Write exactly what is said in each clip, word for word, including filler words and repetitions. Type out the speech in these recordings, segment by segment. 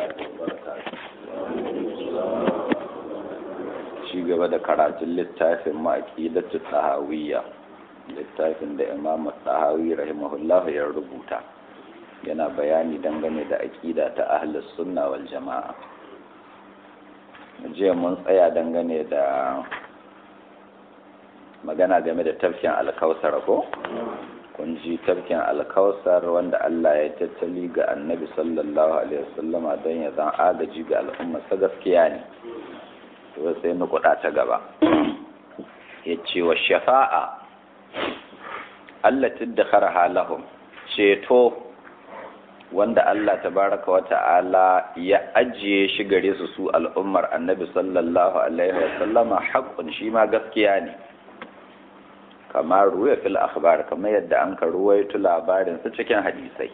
Ci gaba da karatun littafin ma'aqidatu tahawiyya, littafin da Imam Tahawi rahimahullah ya rubuta, yana bayani dangane da aqida ta ahlus sunna wal jama'a. Jiya mun tsaya dangane da magana game da tafkin alkausar ko? Kun ji tafkin alkausar wanda Allah ya tattali ga annabi sallallahu alaihi wasallama don ya zan agaji ga al'umma ta gaskiya ne. To sai na kuɗa ta gaba. Ya ce wa shafa'a Allah tiddakharaha lahum, ceto wanda Allah tabaraka wa ta'ala ya ajiye shi gare su su al'ummar annabi sallallahu alaihi wasallama haqqun, shi ma gaskiya ne. Kamar ruwa fil akhbar, kamar yadda an ka ruwaito labarin su cikin hadisai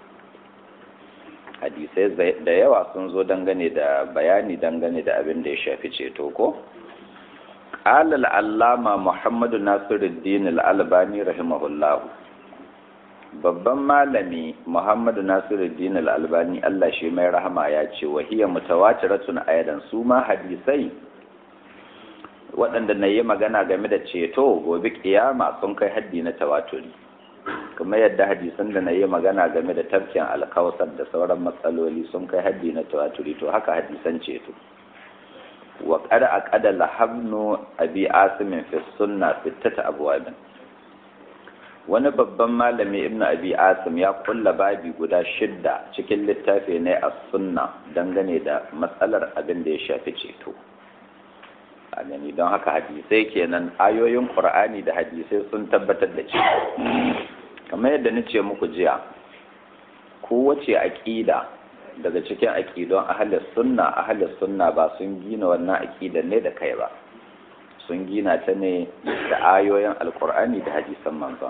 hadisai da yawa sun zo dangane da bayani dangane da abin da ya shafi ceto ko. qala al-allama Muhammad Nasiruddin al-Albani rahimahullah, babban malami Muhammad Nasiruddin al-Albani Allah shi mai rahama ya ce wa hiya mutawatiratun aidan, su ma hadisai waɗanda na yi magana game da ceto gobe kiyama sun kai haddi na tawaturi, kuma yadda hadisan da na yi magana game da tafkin alkawasar da sauran matsaloli sun kai haddi na tawaturi, to haka hadisan ceto. wa qad aqada lahabnu abi asim fi sunna sittata abwab, wani babban malami ibnu abi asim ya kulla babi guda shidda cikin littafi ne as-sunna dangane da matsalar abin da ya shafi ceto. A gani don haka hadisai kenan, ayoyin Qur'ani da hadisai sun tabbatar da ceto. Kamar yadda nace muku jiya, kowace aqida daga cikin aqidon ahlus sunna ahlus sunna ba sun gina wannan aqidan ne da kai ba, sun gina ta ne da ayoyin alqur'ani da hadisan manzon.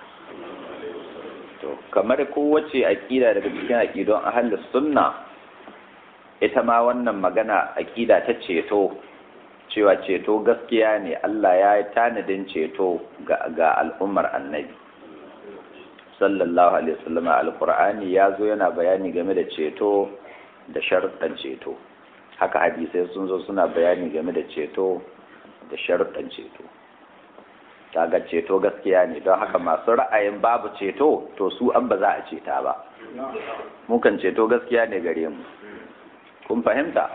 To kamar kowace aqida daga cikin aqidon ahlus sunna, ita ma wannan magana aqida ta ceto, cewa ceto gaskiya ne, Allah ya yi tanadin ceto ga al'ummar annabi sallallahu alaihi wasallam. Alqur'ani ya zo yana bayani game da ceto da sharuɗan ceto, haka hadisai sun zo suna bayani game da ceto da sharuɗan ceto. Kaga ceto gaskiya ne, don haka masu ra'ayin babu ceto to su an ba za a ceta ba. Mukan ceto gaskiya ne gare mu, kun fahimta?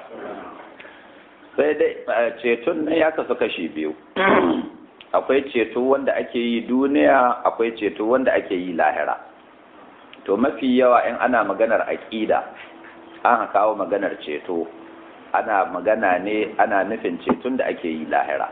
Sai dai ceton nan ya kasu kashi biyu. Akwai ceto wanda ake yi duniya, akwai ceto wanda ake yi lahira. To mafi yawa in ana maganar aƙida, an kawo maganar ceto, ana magana ne ana nufin ceton da ake yi lahira.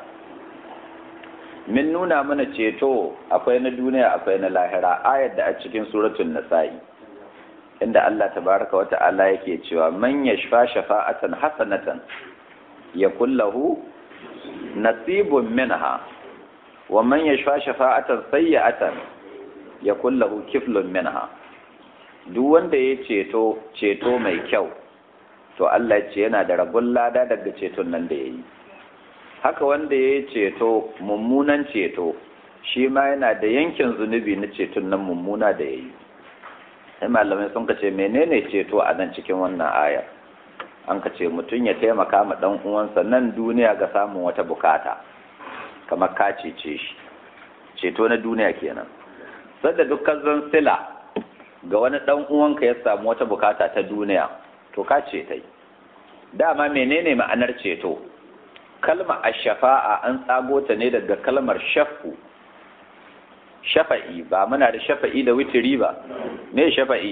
Min nuna mana ceto akwai na duniya akwai na lahira, ayar da a cikin suratul Nisa'i, inda Allah tabaraka wa ta'ala yake cewa man yashfa shafa'atan hasanatan yakun lahu nasibun minha wa man yashfa shafa'atan sayyi'atan yakun lahu kiflun minha. Duk wanda ya ceto ceto mai kyau, to Allah ce yana da rabon lada daga ceton nan da yayi. Haka wanda ya ceto mummunan ceto, shi ma yana da yankin zunubi na ceton nan mummuna da yayi. Sai malamai sun kace menene ceto a nan cikin wannan ayar? An ka ce mutum ya taimaka ma ɗan uwansa nan duniya ga samun wata bukata, kamar ka cece shi, ceto na duniya kenan. Sadda dukkan zan sila ga wani ɗan uwanka ya samu wata bukata ta duniya, to ka cetai. Dama menene ma'anar ceto? Kalma ash-shafa'a an tsago ta ne daga kalmar shafu, shafa'i. Ba muna da shafa'i da witiri ba? Me shafa'i?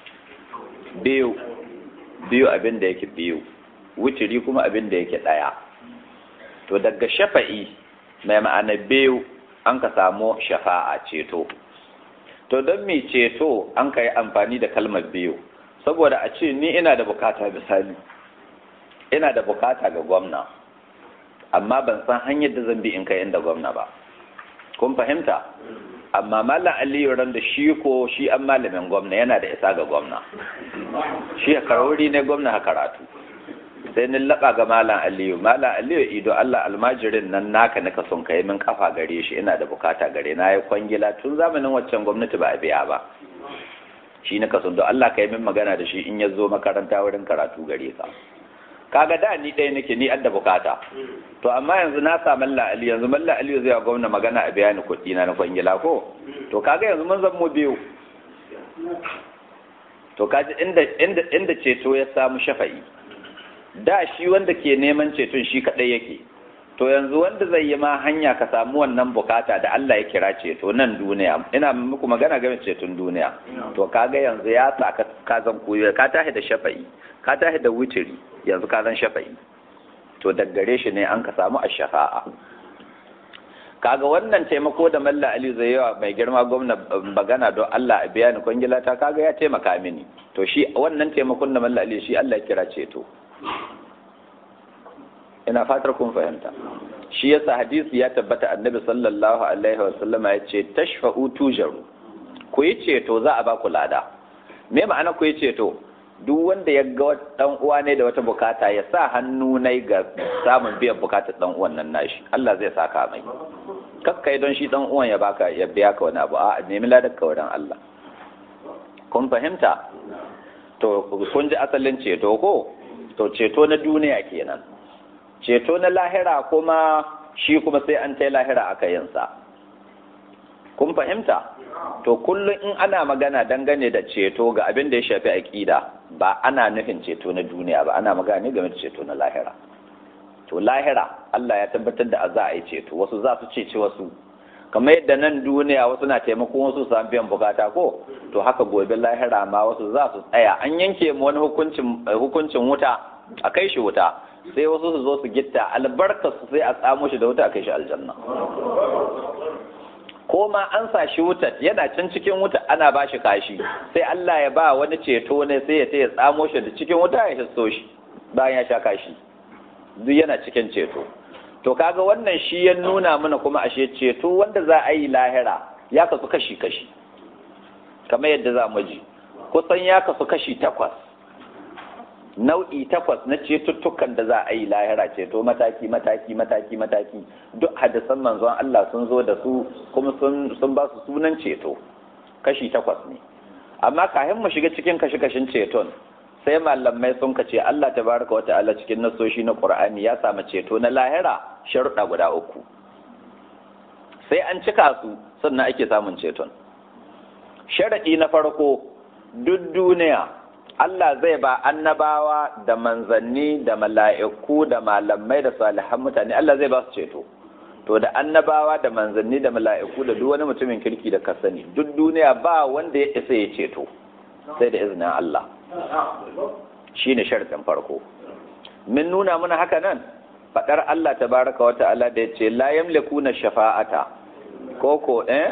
Biyu biyu abin da yake biyu, wutiri kuma abin da yake ɗaya. To daga shafa'i mai ma'ana biyu an ka samu shafa'a, ceto. To don me ceto an ka yi amfani da kalmar biyu? Saboda a ce ni ina da bukata, misali ina da bukata ga gwamna, amma ban san hanyar da zan bi in kai inda gwamna ba. Kun fahimta? Amma Malam Aliyu ran da shi ko shi an malamin gwamna, yana da isa ga gwamna, shi ya karori ne gwamna ha karatu. Sai ni laɓa ga Malam Aliyu, Malam Aliyu ido Allah almajirin nan naka nika son kai min kafa gare shi, ina da bukata gare na, yi kwangila tun zamanin waccan gwamnati ba a biya ba. shi na kaso don Allah ka yi min magana da shi in ya zo makaranta wurin karatu gare ka kaga da ni ɗaya nake ni adda bukata to amma yanzu na sa malla ali yanzu malla ali zai ga gwamna magana a bayani kuɗi na na kwangila ko to kaga yanzu mun zan mu biyu to kaji inda inda inda ceto ya samu shafa'i da shi wanda ke neman ceton shi kadai yake to yanzu wanda zai yi ma hanya ka samu wannan bukata da Allah ya kira ceto nan duniya ina muku magana game ceton duniya to kaga yanzu ya sa ka ka zan koyo ka tahi da shafa'i ka tahi da wutiri yanzu ka zan shafa'i to daggare shi ne an ka samu ash-shafa'a kaga wannan taimako da Malla Ali zai yawa mai girma gwamna bagana don Allah a biya ni kwangila ta kaga ya taimaka mini to shi wannan taimakon da Malla Ali shi Allah ya kira ceto ina fatar kun fahimta shi yasa hadisi ya tabbata annabi sallallahu alaihi wasallama ya ce tashfa'u tujaru ku yi ceto za a ba ku lada me ma'ana ku yi ceto duk wanda ya ga dan uwa ne da wata bukata ya sa hannu nai ga samun biyan bukatar dan uwan nan nashi Allah zai saka mai kakkai don shi dan uwan ya baka ya biya ka wani abu a nemi ladar ka wurin Allah kun fahimta to kun ji asalin ceto ko to ceto na duniya kenan ceto na lahira kuma shi kuma sai an tai lahira aka yin sa kun fahimta to kullum in ana magana dangane da ceto ga abin da ya shafi aqida ba ana nufin ceto na duniya ba ana magana ne game da ceto na lahira to lahira Allah ya tabbatar da za a yi ceto wasu za su cece wasu kamar yadda nan duniya wasu na taimakon wasu su biyan bukata ko to haka gobe lahira ma wasu za su tsaya an yanke mu wani hukuncin hukuncin wuta a kai shi wuta sai wasu su zo su gitta albarkar su sai a tsamo shi da wuta a kai shi aljanna ko ma an sa shi wuta yana can cikin wuta ana ba shi kashi sai Allah ya ba wani ceto ne sai ya ya tsamo shi da cikin wuta ya hisso shi bayan ya sha kashi duk yana cikin ceto to kaga wannan shi ya nuna mana kuma ashe ceto wanda za a yi lahira ya kasu kashi kashi kamar yadda za mu ji kusan ya kasu kashi takwas nau'i takwas na cetuttukan da za a yi lahira ceto mataki mataki mataki mataki duk hadisan manzon Allah sun zo da su kuma sun sun ba su sunan ceto kashi takwas ne amma kafin mu shiga cikin kashi kashin ceton sai malamai sun kace Allah tabaraka wa ta'ala cikin nasoshi na Qur'ani ya samu ceto na lahira sharuɗa guda uku sai an cika su sannan ake samun ceton sharadi na farko duk duniya Allah zai ba annabawa da manzanni da mala'iku da malamai da salihan mutane Allah zai ba su ceto to da annabawa da manzanni da mala'iku da duk wani mutumin kirki da ka sani duk duniya ba wanda ya isa ya ceto sai da izinin Allah shine sharadin farko min nuna mana haka nan fadar Allah tabaraka wa ta'ala da yace la yamlikuna shafa'ata koko eh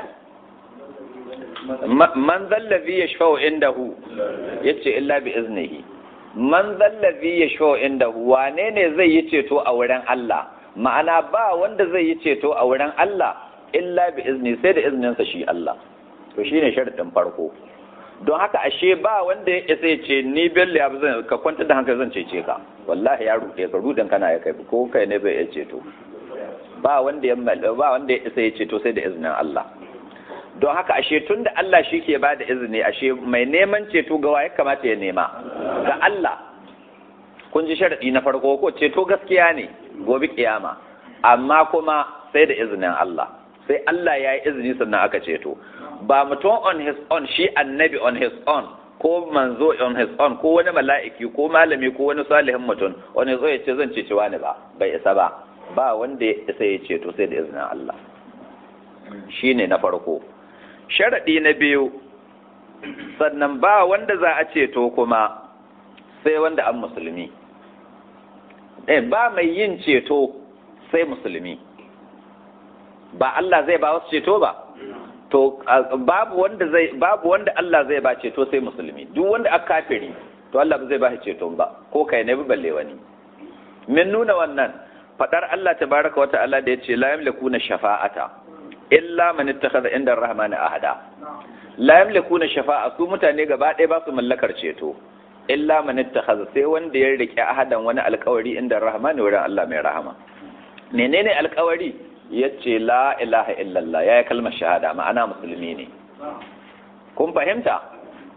man zallazi yashfa'u indahu yace illa bi iznihi man zallazi yashfa'u indahu wane ne zai yi ceto a wurin Allah ma'ana ba wanda zai yi ceto a wurin Allah illa bi izni sai da iznin sa shi Allah to shine sharadin farko don haka ashe ba wanda ya isa ce ni bello ya zan ka kwanta da hankali zan cece ka wallahi ya rude ka rudan kana ya kai ko kai ne bai ya ceto ba wanda ya ba wanda ya isa ya ceto sai da iznin Allah don haka ashe tun da Allah shi ke ba da izini ashe mai neman ceto ga wa ya kamata ya nema ga Allah kun ji sharadi na farko ko ceto gaskiya ne gobe kiyama amma kuma sai da izinin Allah sai Allah ya yi izini sannan aka ceto ba mutum on his own shi annabi on his own ko manzo on his own ko wani mala'iki ko malami ko wani salihin mutum wani zo ya ce zan cece wani ba bai isa ba ba wanda ya isa ya ceto sai da izinin Allah shine na farko sharaɗi na biyu sannan ba wanda za a ceto kuma sai wanda an musulmi eh ba mai yin ceto sai musulmi ba Allah zai ba wasu ceto ba to babu wanda zai babu wanda Allah zai ba ceto sai musulmi duk wanda aka kafiri to Allah ba zai ba shi ceto ba ko kai ne balle wani min nuna wannan fadar Allah tabaraka wa ta'ala da yace la yamlikuna shafa'ata illa man ittakhadha inda ar-rahmani ahada la yamlikuna shafa'a su mutane gaba ɗaya ba su mallakar ceto illa man ittakhadha sai wanda ya rike ahadan wani alƙawari inda ar-rahmani wurin Allah mai rahama menene alƙawari yace la ilaha illallah yayi kalmar shahada ma'ana musulmi ne kun fahimta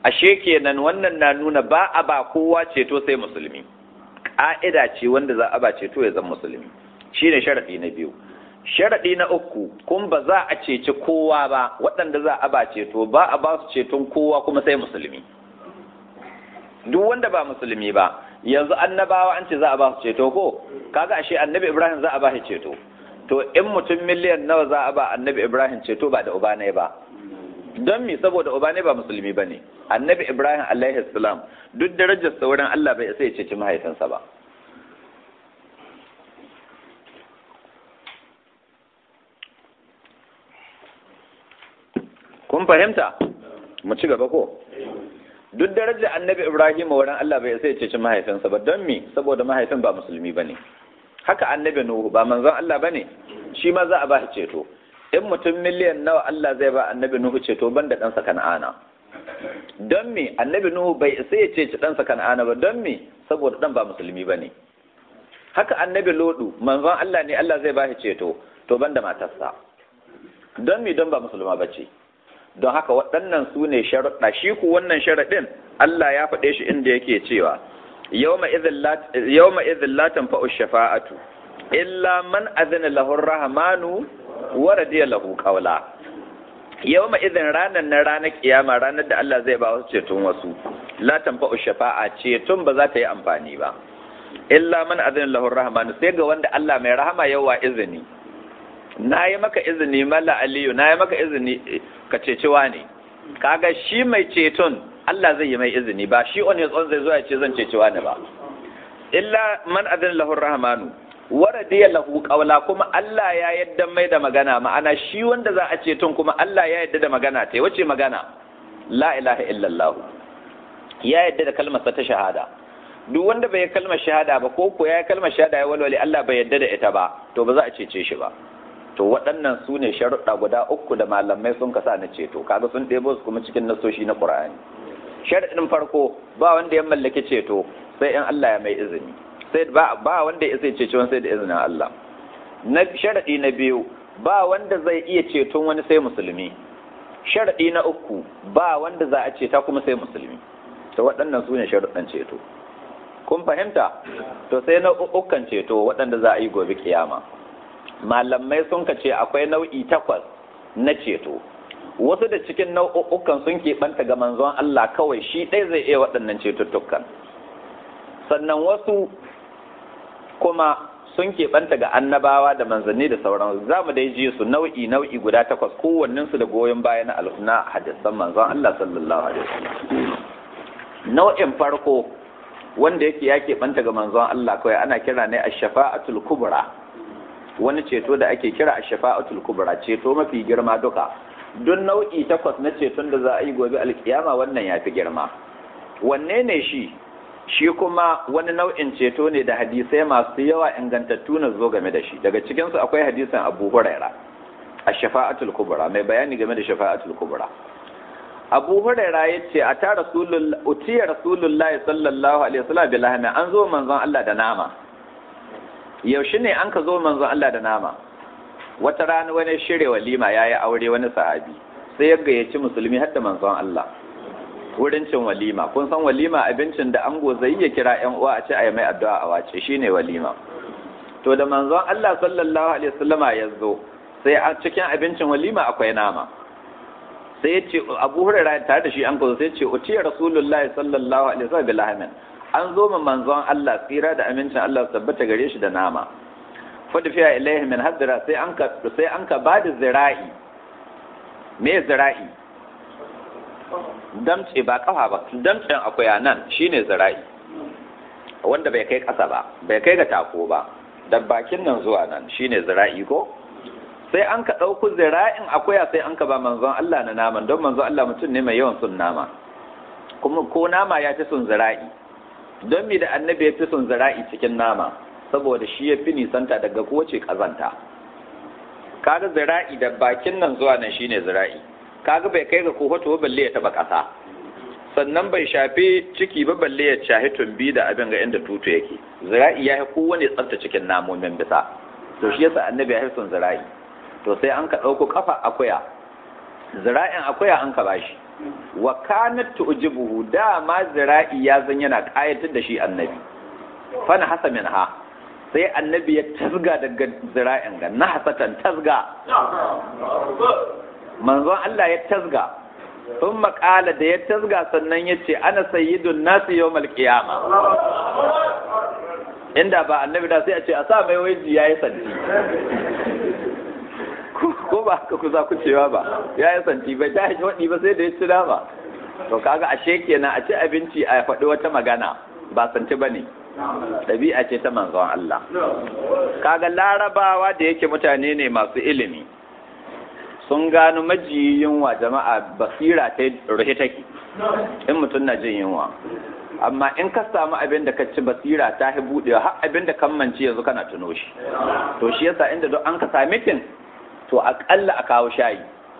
ashe kenan wannan na nuna ba a ba kowa ceto sai musulmi, ƙa'ida ce wanda za a ba ceto ya zama musulmi, shine sharaɗi na biyu. Sharaɗi na uku, kun ba za a ceci kowa ba, waɗanda za a ba ceto ba a ba su ceton kowa kuma sai musulmi. Duk wanda ba musulmi ba, yanzu annabawa an ce za a ba su ceto ko, kaga ashe annabi Ibrahim za a ba shi ceto. To in mutum miliyan nawa za a ba annabi Ibrahim ceto ba da uba ne ba. Don mi saboda uba ne ba musulmi ba ne. Annabi Ibrahim alaihi salam duk darajar sauran Allah bai sai ya ceci mahaifinsa ba. Kun fahimta? Mu ci gaba ko? Duk darajar annabi Ibrahim wurin Allah bai sai ya ceci mahaifinsa ba, don mi saboda mahaifin ba musulmi ba ne. Haka annabi Nuhu ba manzon Allah ba ne, shi ma za a ba shi ceto. In mutum miliyan nawa Allah zai ba annabi Nuhu ceto banda ɗansa Kan'ana. Don me annabi Nuhu bai sai ya ceci ɗansa Kan'ana ba, don me saboda ɗan ba musulmi ba ne. Haka annabi Lodu manzon Allah ne Allah zai ba shi ceto, to banda matarsa. Don me don ba musulma ba ce. Don haka waɗannan su ne sharuɗa, shi ku wannan sharaɗin Allah ya faɗe shi inda yake cewa yawma idhil la tanfa'u shafa'atu illa man adhina lahu ar-rahmanu wa radiya lahu qawla. Yawma idhin ranan na ranar kiyama, ranar da Allah zai ba wasu ceton wasu, la tanfa'u shafa'a, ceton ba za ta yi amfani ba illa man adhina lahu ar-rahmanu, sai ga wanda Allah mai rahama yawa izini. Na yi maka izini malla aliyu, na yi maka izini ka cecewa ne, kaga shi mai ceton Allah zai yi mai izini, ba shi on his own zai zo ya ce zan cecewa ne ba. Illa man adana lahu rahmanu wa radiya lahu qawla, kuma Allah ya yadda mai da magana, ma'ana shi wanda za a ceton kuma Allah ya yadda da magana ta wace magana? La ilaha illallah. Ya yadda da kalmar ta shahada. Duk wanda bai kalmar shahada ba ko ko ya kalmar shahada ya walwali Allah bai yadda da ita ba, to ba za a cece shi ba. To waɗannan su ne sharuɗa guda uku da malamai sun kasa na ceto, kaga sun ɗebo su kuma cikin nasoshi na Qur'ani. Sharaɗin farko, ba wanda ya mallaki ceto sai in Allah ya mai izini, sai ba ba wanda ya sai ceto sai da izinin Allah. Na sharaɗi na biyu, ba wanda zai iya ceton wani sai musulmi. Sharaɗi na uku, ba wanda za a ceta kuma sai musulmi. To waɗannan su ne sharuɗan ceto. Kun fahimta? To sai na ukan ceto waɗanda za a yi gobe kiyama. Malamai sun ka ce akwai nau'i takwas na ceto, wasu da cikin nau'ukan sun keɓanta ga manzon Allah kawai, shi ɗai zai iya waɗannan cetuttukan, sannan wasu kuma sun keɓanta ga annabawa da manzanni da sauran. Za mu dai ji su nau'i nau'i guda takwas, kowanninsu da goyon baya na alfuna hadisan manzon Allah sallallahu alaihi wasallam. Nau'in farko wanda yake ya keɓanta ga manzon Allah kawai ana kira ne ash-shafa'atul kubra, wani ceto da ake kira ash-shafa'atul kubra, ceto mafi girma duka. Duk nau'i takwas na ceton da za a yi gobe alkiyama wannan ya fi girma. Wanne ne shi? Shi kuma wani nau'in ceto ne da hadisai masu yawa ingantattu na zo game da shi. Daga cikinsu akwai hadisan Abu Huraira, ash-shafa'atul kubra, mai bayani game da shafa'atul kubra. Abu Huraira ya ce a ta rasulul utiya rasulullahi sallallahu alaihi wasallam bil lahmi, an zo manzon Allah da nama. Yaushe ne an ka zo manzon Allah da nama? Wata rana wani shirye walima ya yi aure wani sahabi, sai ya gayyaci musulmi har da manzon Allah wurin cin walima. Kun san walima abincin da ango zai ya kira ƴan uwa a ce a yi mai addu'a a wace, shine walima. To da manzon Allah sallallahu alaihi wasallama ya zo, sai a cikin abincin walima akwai nama. Sai ya ce Abu Hurairah tare da shi an kazo, sai ya ce utiya rasulullahi sallallahu alaihi wasallam bil lahmin, an zo ma manzon Allah tsira da amincin Allah tabbata gare shi da nama. Fadfiya ilaihi min hadra, sai an ka sai an ka bada zira'i. Me zira'i? Damce ba kafa ba, damcen akwai nan shine zira'i, wanda bai kai kasa ba, bai kai ga tako ba, da bakin nan zuwa nan shine zira'i ko? Sai an ka ɗauku zira'in akuya sai an ka ba manzon Allah na naman, don manzon Allah mutum ne mai yawan sun nama, kuma ko nama ya fi sun zira'i. Don mi da annabi ya fi sun zira'i cikin nama, saboda shi ya fi nisanta daga kowace kazanta. Kaga zira'i da bakin nan zuwa nan shine zira'i, kaga bai kai ga kohoto balle ya taba kasa, sannan bai shafi ciki ba balle ya shahi tumbi da abin ga inda tutu yake. Zira'i ya yi kowane tsafta cikin namomin bisa, to shi yasa annabi ya fi sun zira'i. To sai an ka ɗauko kafa akuya, zira'in akuya an ka bashi, wa kanat tu'jibuhu da ma zira'i ya zan yana kayatar da shi annabi fa na hasa minha sai annabi ya tasga daga zira'in ga na hasatan tasga manzon Allah ya tasga sun makala da ya tasga sannan ya ce ana sayyidun nasu yawmal qiyama inda ba annabi da sai a ce a sa mai waji yayi santi ko ba haka ku za ku cewa ba yayi santi bai ta shi wadi ba sai da ya ci dama to kaga ashe kenan a ci abinci a faɗi wata magana ba santi bane ɗabi'a ce ta manzon Allah kaga larabawa da yake mutane ne masu ilimi sun gano majiyin yunwa jama'a basira ta ruhe take in mutum na jin yunwa amma in ka samu abin da ka ci basira ta hi budewa har abin da kan mance yanzu kana tuno shi to shi yasa inda duk an ka sami tin to akalla a kawo shayi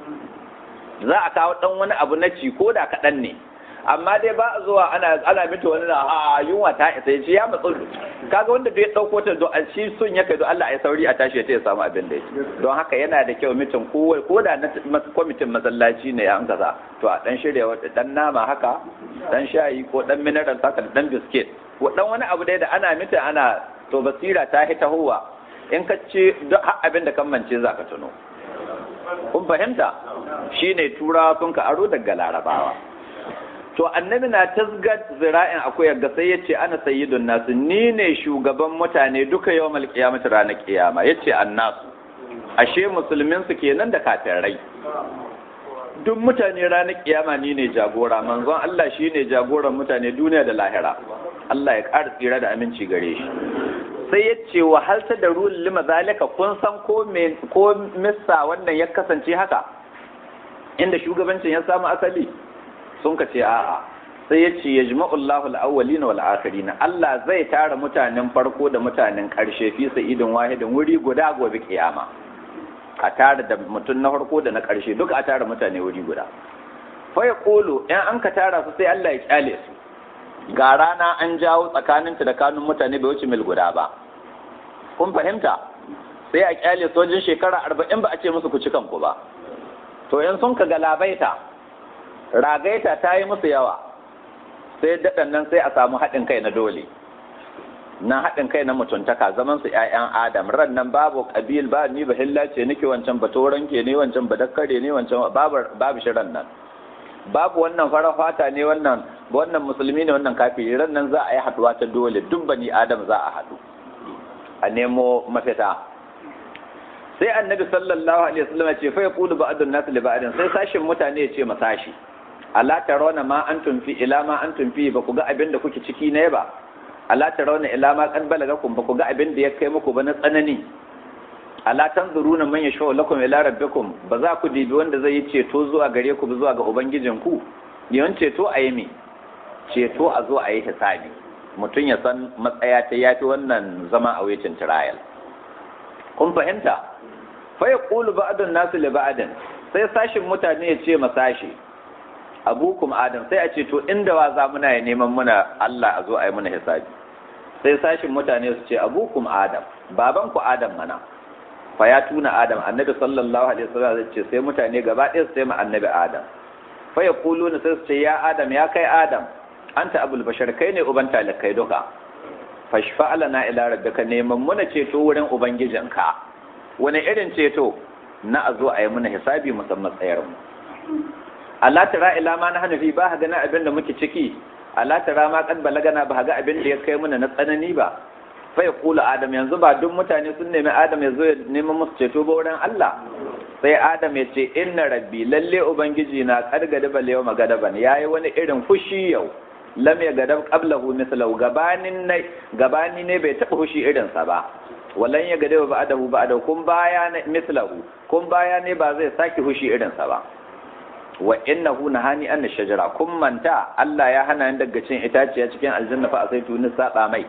za a kawo dan wani abu na ci ko da kaɗan ne amma dai ba a zuwa ana ana mita wani na a yunwa ta isa shi ya matsu kaga wanda bai dauko ta do shi sun ya kai do Allah ya sauri a tashi ta ya samu abin da yake don haka yana da kyau mitin ko ko da na kwamitin masallaci ne an kaza to a dan shirya wata dan nama haka dan shayi ko dan mineral haka dan biskit ko dan wani abu dai da ana mita ana to basira ta hita huwa in ka ce duk abin da kan mance zaka tuno kun fahimta shine turawa sun ka aro daga larabawa to annabi na tasgat zira'in akwai yadda sai ya ce ana sayyidun nasu ni ne shugaban mutane duka yawmal qiyamati ranar kiyama yace annasu ashe musulmin su kenan da kafirai duk mutane ranar kiyama ni ne jagora manzon Allah shine jagoran mutane duniya da lahira Allah ya ƙara tsira da aminci gare shi sai ya ce wa halta da ruwan lima zalika kun san ko me ko missa wannan ya kasance haka inda shugabancin ya samu asali sun ka ce a'a sai ya ce ya jima'u Allahu al-awwalina wal akhirina Allah zai tara mutanen farko da mutanen karshe fi sa'idin wahidin wuri guda gobe kiyama a tara da mutum na farko da na karshe duka a tara mutane wuri guda fa ya kulu in an ka tara su sai Allah ya kyale su ga rana an jawo tsakaninta da kanun mutane bai wuce mil guda ba kun fahimta sai a kyale sojin shekara arba'in ba a ce musu ku ci kanku ba to in sun ka galabaita ragaita ta yi musu yawa sai daɗan nan sai a samu haɗin kai na dole na haɗin kai na mutuntaka zaman su ƴaƴan adam ran nan babu ƙabil ba ni ba hilla ce nake wancan ba toran ke ne wancan ba dakkare ne wancan babu babu shi ran nan babu wannan fara fata ne wannan wannan musulmi ne wannan kafiri ran nan za a yi haɗuwa ta dole duk bani adam za a haɗu a nemo mafita sai annabi sallallahu alaihi wasallam ya ce fa yaqulu ba'dun nas li ba'din sai sashin mutane ya ce masashi ala tarawna ma antum fi ila ma antum fi ba ku ga abin da kuke ciki ne ba ala tarawna ila ma qad balagakum ba ku ga abin da ya kai muku ba na tsanani ala tanzuruna man yashu lakum ila rabbikum ba za ku dibi wanda zai yi ceto zuwa gare ku zuwa ga ubangijinku yawan ceto a yi mi ceto a zo a yi hisabi mutum ya san matsaya ta yafi wannan zama a waiting trial kun fahimta fa yaqulu ba'dun nas li ba'din sai sashin mutane ya ce masashi abukum adam sai a ce to inda wa za muna ya neman muna Allah a zo a yi muna hisabi sai sashin mutane su ce abukum adam baban ku adam mana fa ya tuna adam annabi sallallahu alaihi wasallam zai ce sai mutane gaba ɗaya su sai mu annabi adam fa yaquluna sai su ce ya adam ya kai adam anta abul bashar kai ne uban talakai duka fashfa lana ila rabbika neman muna ceto wurin ubangijinka wani irin ceto na a zo a yi muna hisabi musamman tsayar mu Allah tara ila ma na hanafi ba ha gana abin da muke ciki Allah tara ma kan balagana ba ga abin da ya kai muna na tsanani ba fa ya kula adam yanzu ba duk mutane sun nemi adam ya zo ya neman musu ceto ba wurin Allah sai adam ya ce inna rabbi lalle ubangiji na kargada bal yau magadaban yayi wani irin fushi yau lam ya gadab qablahu mislahu gabanin ne gabani ne bai taba fushi irin sa ba wallan ya gadab ba'dahu ba'dahu kun baya ne mislahu kun baya ne ba zai saki fushi irin sa ba wa innahu nahani an shajara kun manta Allah ya hana ni daga cin itaciya cikin aljanna fa asaitu ni saba mai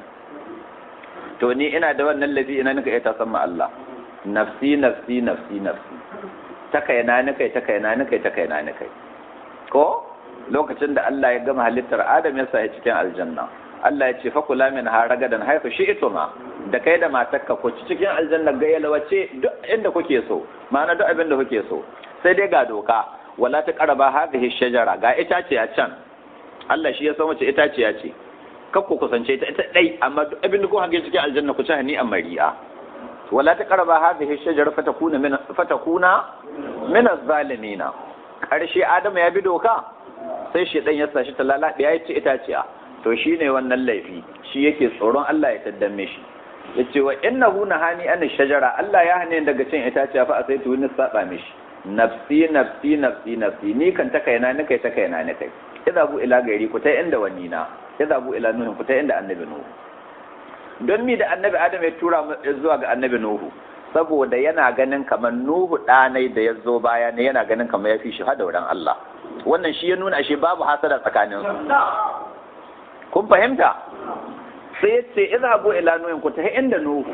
to ni ina da wannan lafi ina nika ita san Allah nafsi nafsi nafsi nafsi ta kaina ni kai ta kaina ni kai ta kaina ni kai ko lokacin da Allah ya gama halittar Adam ya sa cikin aljanna Allah ya ce fa kula min haragadan haifu shi'tuma da kai da matarka ku cikin aljanna ga yalwace duk inda kuke so ma'ana duk abin da kuke so sai dai ga doka wala taqraba hadhihi shajara ga itace a can Allah shi ya san wace itace ya ce kakku kusance ta ita dai amma duk abin da ku hange cikin aljanna ku ci hani amari'a wala taqraba hadhihi shajara fatakuna min fatakuna min az-zalimin karshe Adamu ya bi doka sai shedan ya sashi ta lalabe ya ci itaciya to shine wannan laifi shi yake tsoron Allah ya taddame shi yace wa innahu nahani an shajara Allah ya hane daga cin itaciya fa sai tuwin saba mishi nafsi nafsi nafsi nafsi ni kan ta kaina ni kai ta kaina ni kai idza bu ila gairi ku ta inda wani na idza bu ila nuhu ku ta inda annabi nuhu don mi da annabi adam ya tura zuwa ga annabi nuhu saboda yana ganin kamar nuhu ɗanai da ya zo baya ne yana ganin kamar ya fi shi hada wurin Allah wannan shi ya nuna ashe babu hasada tsakanin su kun fahimta sai ya ce izhabu ila nuhin ku ta inda nuhu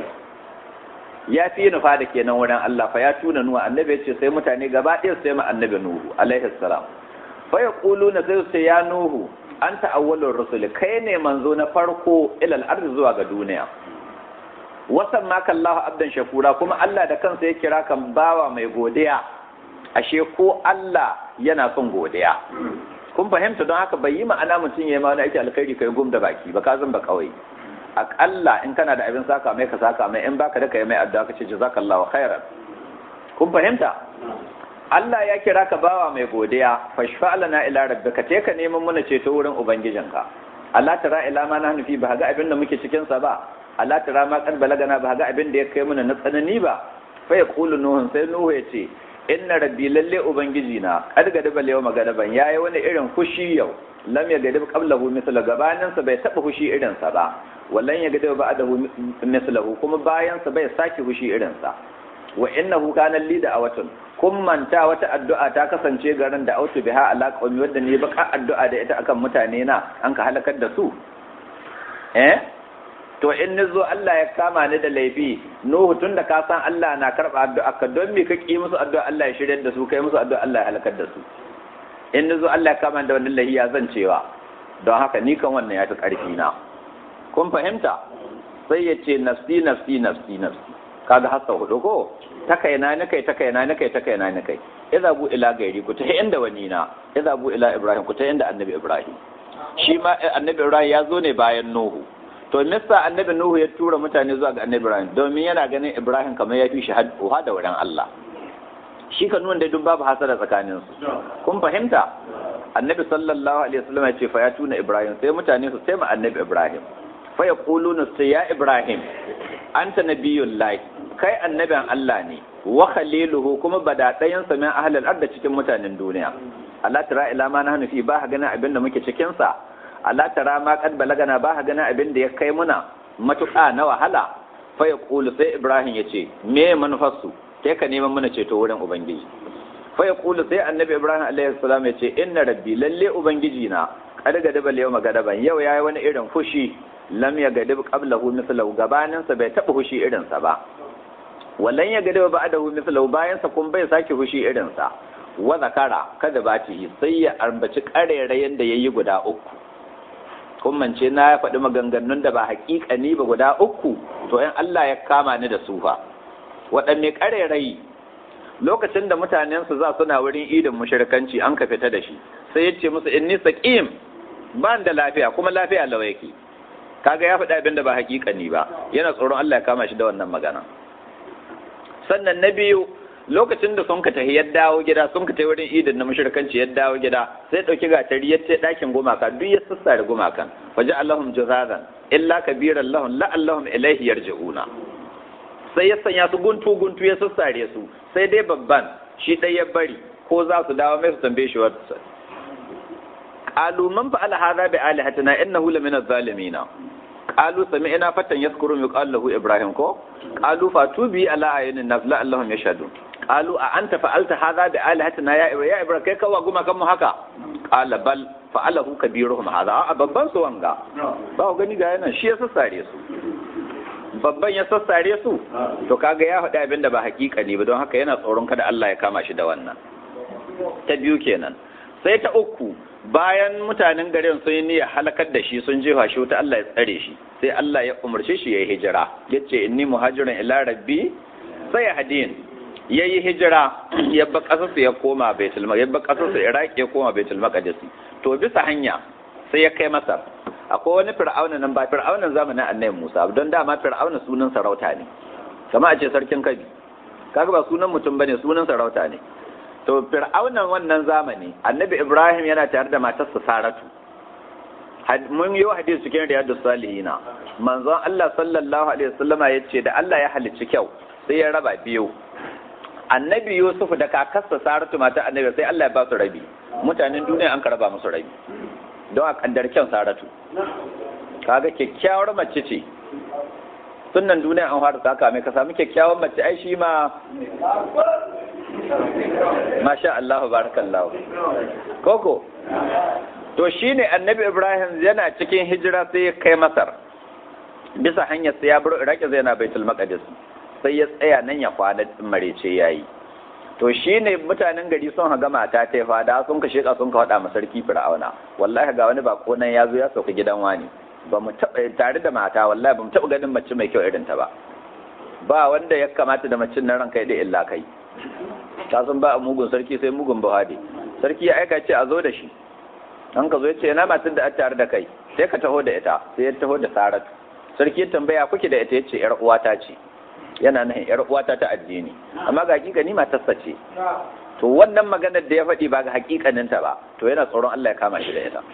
ya fi nufa da kenan wurin Allah fa ya tuna nuhu annabi ya ce sai mutane gaba ɗaya sai mu annabi nuhu alaihi salam fa yaquluna sai sai ya nuhu anta awwalur rusul kai ne manzo na farko ila al-ard zuwa ga duniya wasan maka Allah abdan shakura kuma Allah da kansa ya kira kan bawa mai godiya ashe ko Allah yana son godiya kun fahimta don haka bai yi ma'ana mutum ya yi ma wani aiki alkhairi kai gum da baki ba ka zan ba kawai akalla in kana da abin saka mai ka saka mai in baka da kai mai addu'a ka ce jazakallahu khairan kun fahimta Allah ya kira ka bawa mai godiya fashfa lana ila rabbika te ka neman muna ceto wurin ubangijinka Allah tara ila ma nahnu fi ba ga abin da muke cikin sa ba Allah tara ma kan balagana ba ga abin da ya kai muna na tsanani ba fa yaqulu nuhun sai nuhu ya ce inna rabbi lalle ubangiji na kad gadi bal yau magadaban yayi wani irin fushi yau lam ya gadi qablahu misla gabanin sa bai taba fushi irin sa ba wallan ya gadi ba'dahu mislahu kuma bayan sa bai saki fushi irin sa wa innahu kana li da awatun kun manta wata addu'a ta kasance garin da autu biha ala qaumi wadda ne baka addu'a da ita akan mutane na an ka halakar da su eh to in nizo Allah ya kama ni da laifi Nuhu tunda ka san Allah na karba addu'a ka don me ka ki musu addu'a Allah ya shirye da su kai musu addu'a Allah ya halakar da su in nizo Allah ya kama da wannan lahi ya zan cewa don haka ni kan wannan ya fi karfi na kun fahimta sai ya ce nafsi nafsi nafsi nafsi kaga hasa hudu ko ta kaina ni kai ta kaina ni kai ta kaina ni kai idza bu ila gairi ku ta inda wani na idza bu ila Ibrahim ku ta inda annabi Ibrahim shi ma annabi Ibrahim ya zo ne bayan Nuhu to nissa annabi Nuhu ya tura mutane zuwa ga annabi Ibrahim domin yana ganin Ibrahim kamar ya fi shi hadduha da wurin Allah shi ka nuna da duk babu hasada tsakanin su kun fahimta annabi sallallahu alaihi wasallam ya ce fa ya tuna Ibrahim sai mutane su sai ma annabi Ibrahim fa yaquluna ya Ibrahim anta nabiyullahi kai annabin Allah ne wa khaliluhu kuma badadayan sa min ahlul ard cikin mutanen duniya Allah tara ila ma nahnu fi ba ganin abin da muke cikin sa Allah tara ma kad balagana ba ganin abin da ya kai muna matuƙa na wahala fa yaqulu sai Ibrahim yace me manufarsu kai ka neman muna ceto wurin ubangiji fa yaqulu sai annabi Ibrahim alaihi salam yace inna rabbi lalle ubangiji na kad gadaba yau magadaban yau yayi wani irin fushi lam ya gadab qablahu mithlahu gabanin sa bai taba fushi irin sa ba wallan ya gadab ba'dahu mithlahu bayan sa kun bai sake fushi irin sa wa zakara kada bati sai ya arbaci karerayen da yayi guda uku kun mance na ya faɗi maganganun da ba haƙiƙani ba guda uku to in Allah ya kama ni da su fa waɗanne karerayi lokacin da mutanen su za suna wurin idin mushrikanci an ka fita da shi sai ya ce musu inni saqim ban da lafiya kuma lafiya lawa yake kaga ya faɗi abin da ba haƙiƙani ba yana tsoron Allah ya kama shi da wannan magana sannan na biyu lokacin da sun ka tafi ya dawo gida sun ka tafi wurin idin na mushrikanci ya dawo gida sai dauki gatari ya ce dakin gumaka duk ya sassare gumakan waje Allahum jazazan illa kabiran lahum la Allahum ilaihi yarji'una sai ya sanya su guntu guntu ya sassare su sai dai babban shi dai ya bari ko za su dawo mai su tambaye shi wata qalu man fa'ala hadha bi alihatina innahu lamina adh-dhalimin qalu sami'na fatan yadhkuru yuqalu lahu ibrahim ko qalu fatubi ala ayinin nas la Allahum yashhadun qalu a anta fa'alta hadha bi alihatina ya ibrahim ya ibrahim kai kawa guma kan mu haka qala bal fa'alahu kabiruhum hadha a babban su wanga ba ku gani ga yana shi ya sassare su babban ya sassare su to kaga ya faɗi abin da ba hakika ne ba don haka yana tsoron kada Allah ya kama shi da wannan ta biyu kenan sai ta uku bayan mutanen garin sun yi niyyar halakar da shi sun jefa shi wuta Allah ya tsare shi sai Allah ya umarce shi ya yi hijira yace inni muhajirin ila rabbi sai hadin yayi hijira yabba kasar ya koma Baitul Maqdis yabba kasar Iraq ya koma Baitul Maqdis to bisa hanya sai ya kai Masar akwai wani fir'auna nan ba fir'aunan zamanin Annabi Musa don dama fir'auna sunan sarauta ne kamar a ce sarkin Kabi kaga ba sunan mutum bane sunan sarauta ne to fir'aunan wannan zamani Annabi Ibrahim yana tare da matarsa Saratu mun yi hadisi cikin Riyadus Salihina manzon Allah sallallahu alaihi wasallama yace da Allah ya halicci kyau sai ya raba biyu Annabi Yusuf da kakarsa Saratu mata Annabi sai Allah ya ba su rabi mutanen duniya an karaba musu rabi don a kaddar kyan Saratu kaga kyakkyawar mace ce sunan duniya an fara saka mai ka samu kyakkyawar mace ai shi ma masha Allah barakallahu koko to shine Annabi Ibrahim yana cikin hijira sai ya kai Masar bisa hanyar sai ya bar Iraq zai na Baitul Maqdis sai ya tsaya nan ya kwana marece yayi to shine mutanen gari sun haga mata ta fada sun ka sheka sun ka wada ma sarki Fir'auna wallahi ga wani bako nan yazo ya sauka gidan wani ba mu taba tare da mata wallahi ba mu taba ganin mace mai kyau irin ta ba ba wanda ya kamata da macin nan ranka da illa kai ka san ba mugun sarki sai mugun buhari sarki ya aika ce a zo da shi an ka zo ya ce ina matar da a tare da kai sai ka taho da ita sai ya taho da Saratu sarki ya tambaya kuke da ita yace yar uwata ce yana nan yar uwata ta addini amma ga hakika ni matarsa ce to wannan maganar da ya faɗi ba ga hakikanin ta ba to yana tsoron Allah ya kama shi da ita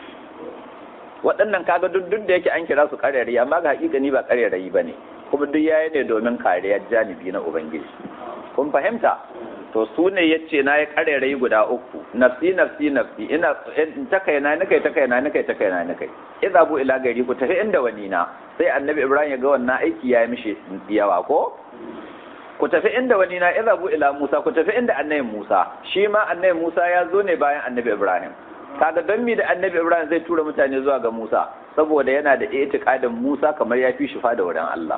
waɗannan kaga duk duk da yake an kira su ƙarerayi amma ga hakikani ba ƙarerayi bane kuma duk yayi ne domin kariyar janibi na ubangiji kun fahimta to su ne yace na yi ƙarerayi guda uku nafsi nafsi nafsi ina ta kaina ni kai ta kaina ni kai ta kaina ni kai idza bu ila gari ku tafi inda wani na sai annabi Ibrahim ya ga wannan aiki ya yi mishi yawa ko ku tafi inda wani na idza bu ila Musa ku tafi inda annabi Musa shi ma annabi Musa ya zo ne bayan annabi Ibrahim kaga don mi da annabi Ibrahim zai tura mutane zuwa ga Musa saboda yana da itiqadin Musa kamar ya fi shi fa da wurin Allah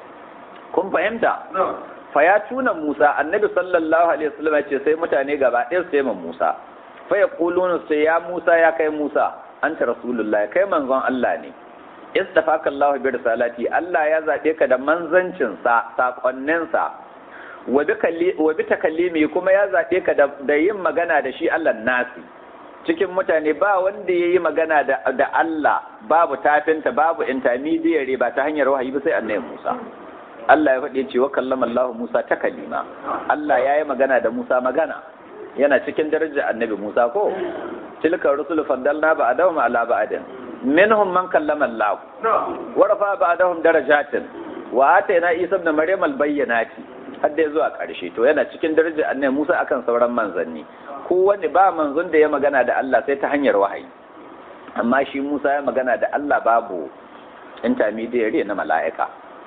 kun fahimta fa ya tuna Musa annabi sallallahu alaihi wasallam ya ce sai mutane gaba ɗaya su yi Musa fa yaquluna sai ya Musa ya kai Musa anta rasulullahi kai manzon Allah ne istafaka Allah bi risalati Allah ya zabe ka da manzancin sa sakonnin sa wa bi kalli wa bi takallimi kuma ya zabe ka da yin magana da shi Allah nasi cikin mutane ba wanda yayi magana da da Allah babu tafinta babu intermediary ba ta hanyar wahayi ba sai annabi Musa Allah ya faɗi cewa kallama Allah Musa ta kalima Allah ya yi magana da Musa magana yana cikin darajar annabi Musa ko tilka rusulu faddalna ba'dahum ala ba'din minhum man kallama Allah wa rafa ba'dahum darajatin wa atayna Isa ibn Maryam al-bayyinati hadda zuwa ƙarshe to yana cikin darajar annabi Musa akan sauran manzanni kowanne ba manzon da ya magana da Allah sai ta hanyar wahayi amma shi Musa ya magana da Allah babu intermediary na mala'ika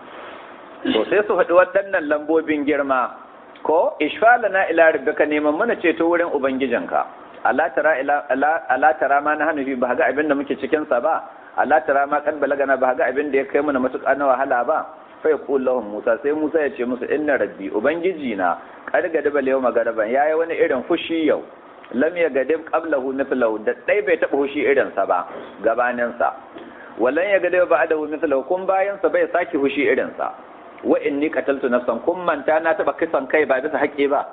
to sai su faɗi waɗannan lambobin girma ko ishfalana ila rabbika neman mana ceto wurin ubangijinka Allah tara ila Allah tara ma na hanufi ba ga abin da muke cikin sa ba Allah tara ma kan balagana ba ga abin da ya kai mana matuƙa na wahala ba fa yaqul lahum Musa sai Musa ya ce musu inna rabbi ubangiji na karga da balewa magaraban yayi wani irin fushi yau lam yagadib qablahu mithlahu da dai bai taba fushi irin sa ba gabanin sa wallan yagadib ba'dahu mithlahu kun bayan sa bai saki fushi irin sa wa inni qataltu nafsan kun manta na taba kisan kai ba bisa haƙƙi ba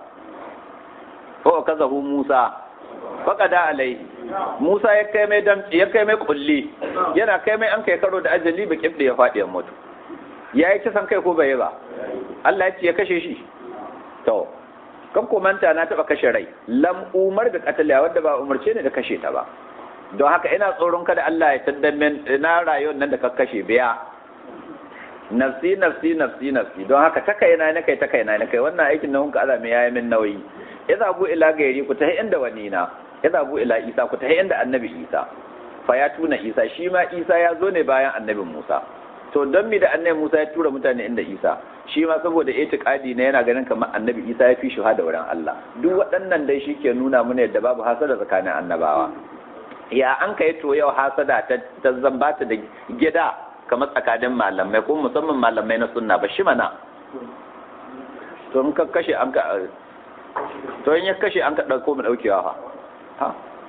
ko kazahu Musa faqada alai Musa ya kai mai damci ya kai mai kulli yana kai mai an kai karo da ajali ba kibda ya fadi ya mutu yayi kisan kai ko bai ba Allah ya ce ya kashe shi to kan ko manta na taba kashe rai lam umar da qatala wanda ba umarce ne da kashe ta ba don haka ina tsoron kada Allah ya taddamen na rayuwar nan da ka kashe biya nafsi nafsi nafsi nafsi don haka ta kaina na kai ta kaina na kai wannan aikin nan ka azami yayi min nauyi idza bu ila gairi ku tahi inda wani na idza bu ila Isa ku tahi inda annabi Isa fa ya tuna Isa shi ma Isa ya zo ne bayan annabi Musa to don mi da annabi Musa ya tura mutane inda Isa shi ma saboda itiqadi ne yana ganin kamar annabi Isa ya fi shuhada wurin Allah duk waɗannan dai shi ke nuna mana yadda babu hasada tsakanin annabawa ya an kai to yau hasada ta zambata da gida kamar tsakanin malamai ko musamman malamai na sunna ba shi mana to in ka kashe an ka to in ya kashe an ka dauko mu daukewa fa ha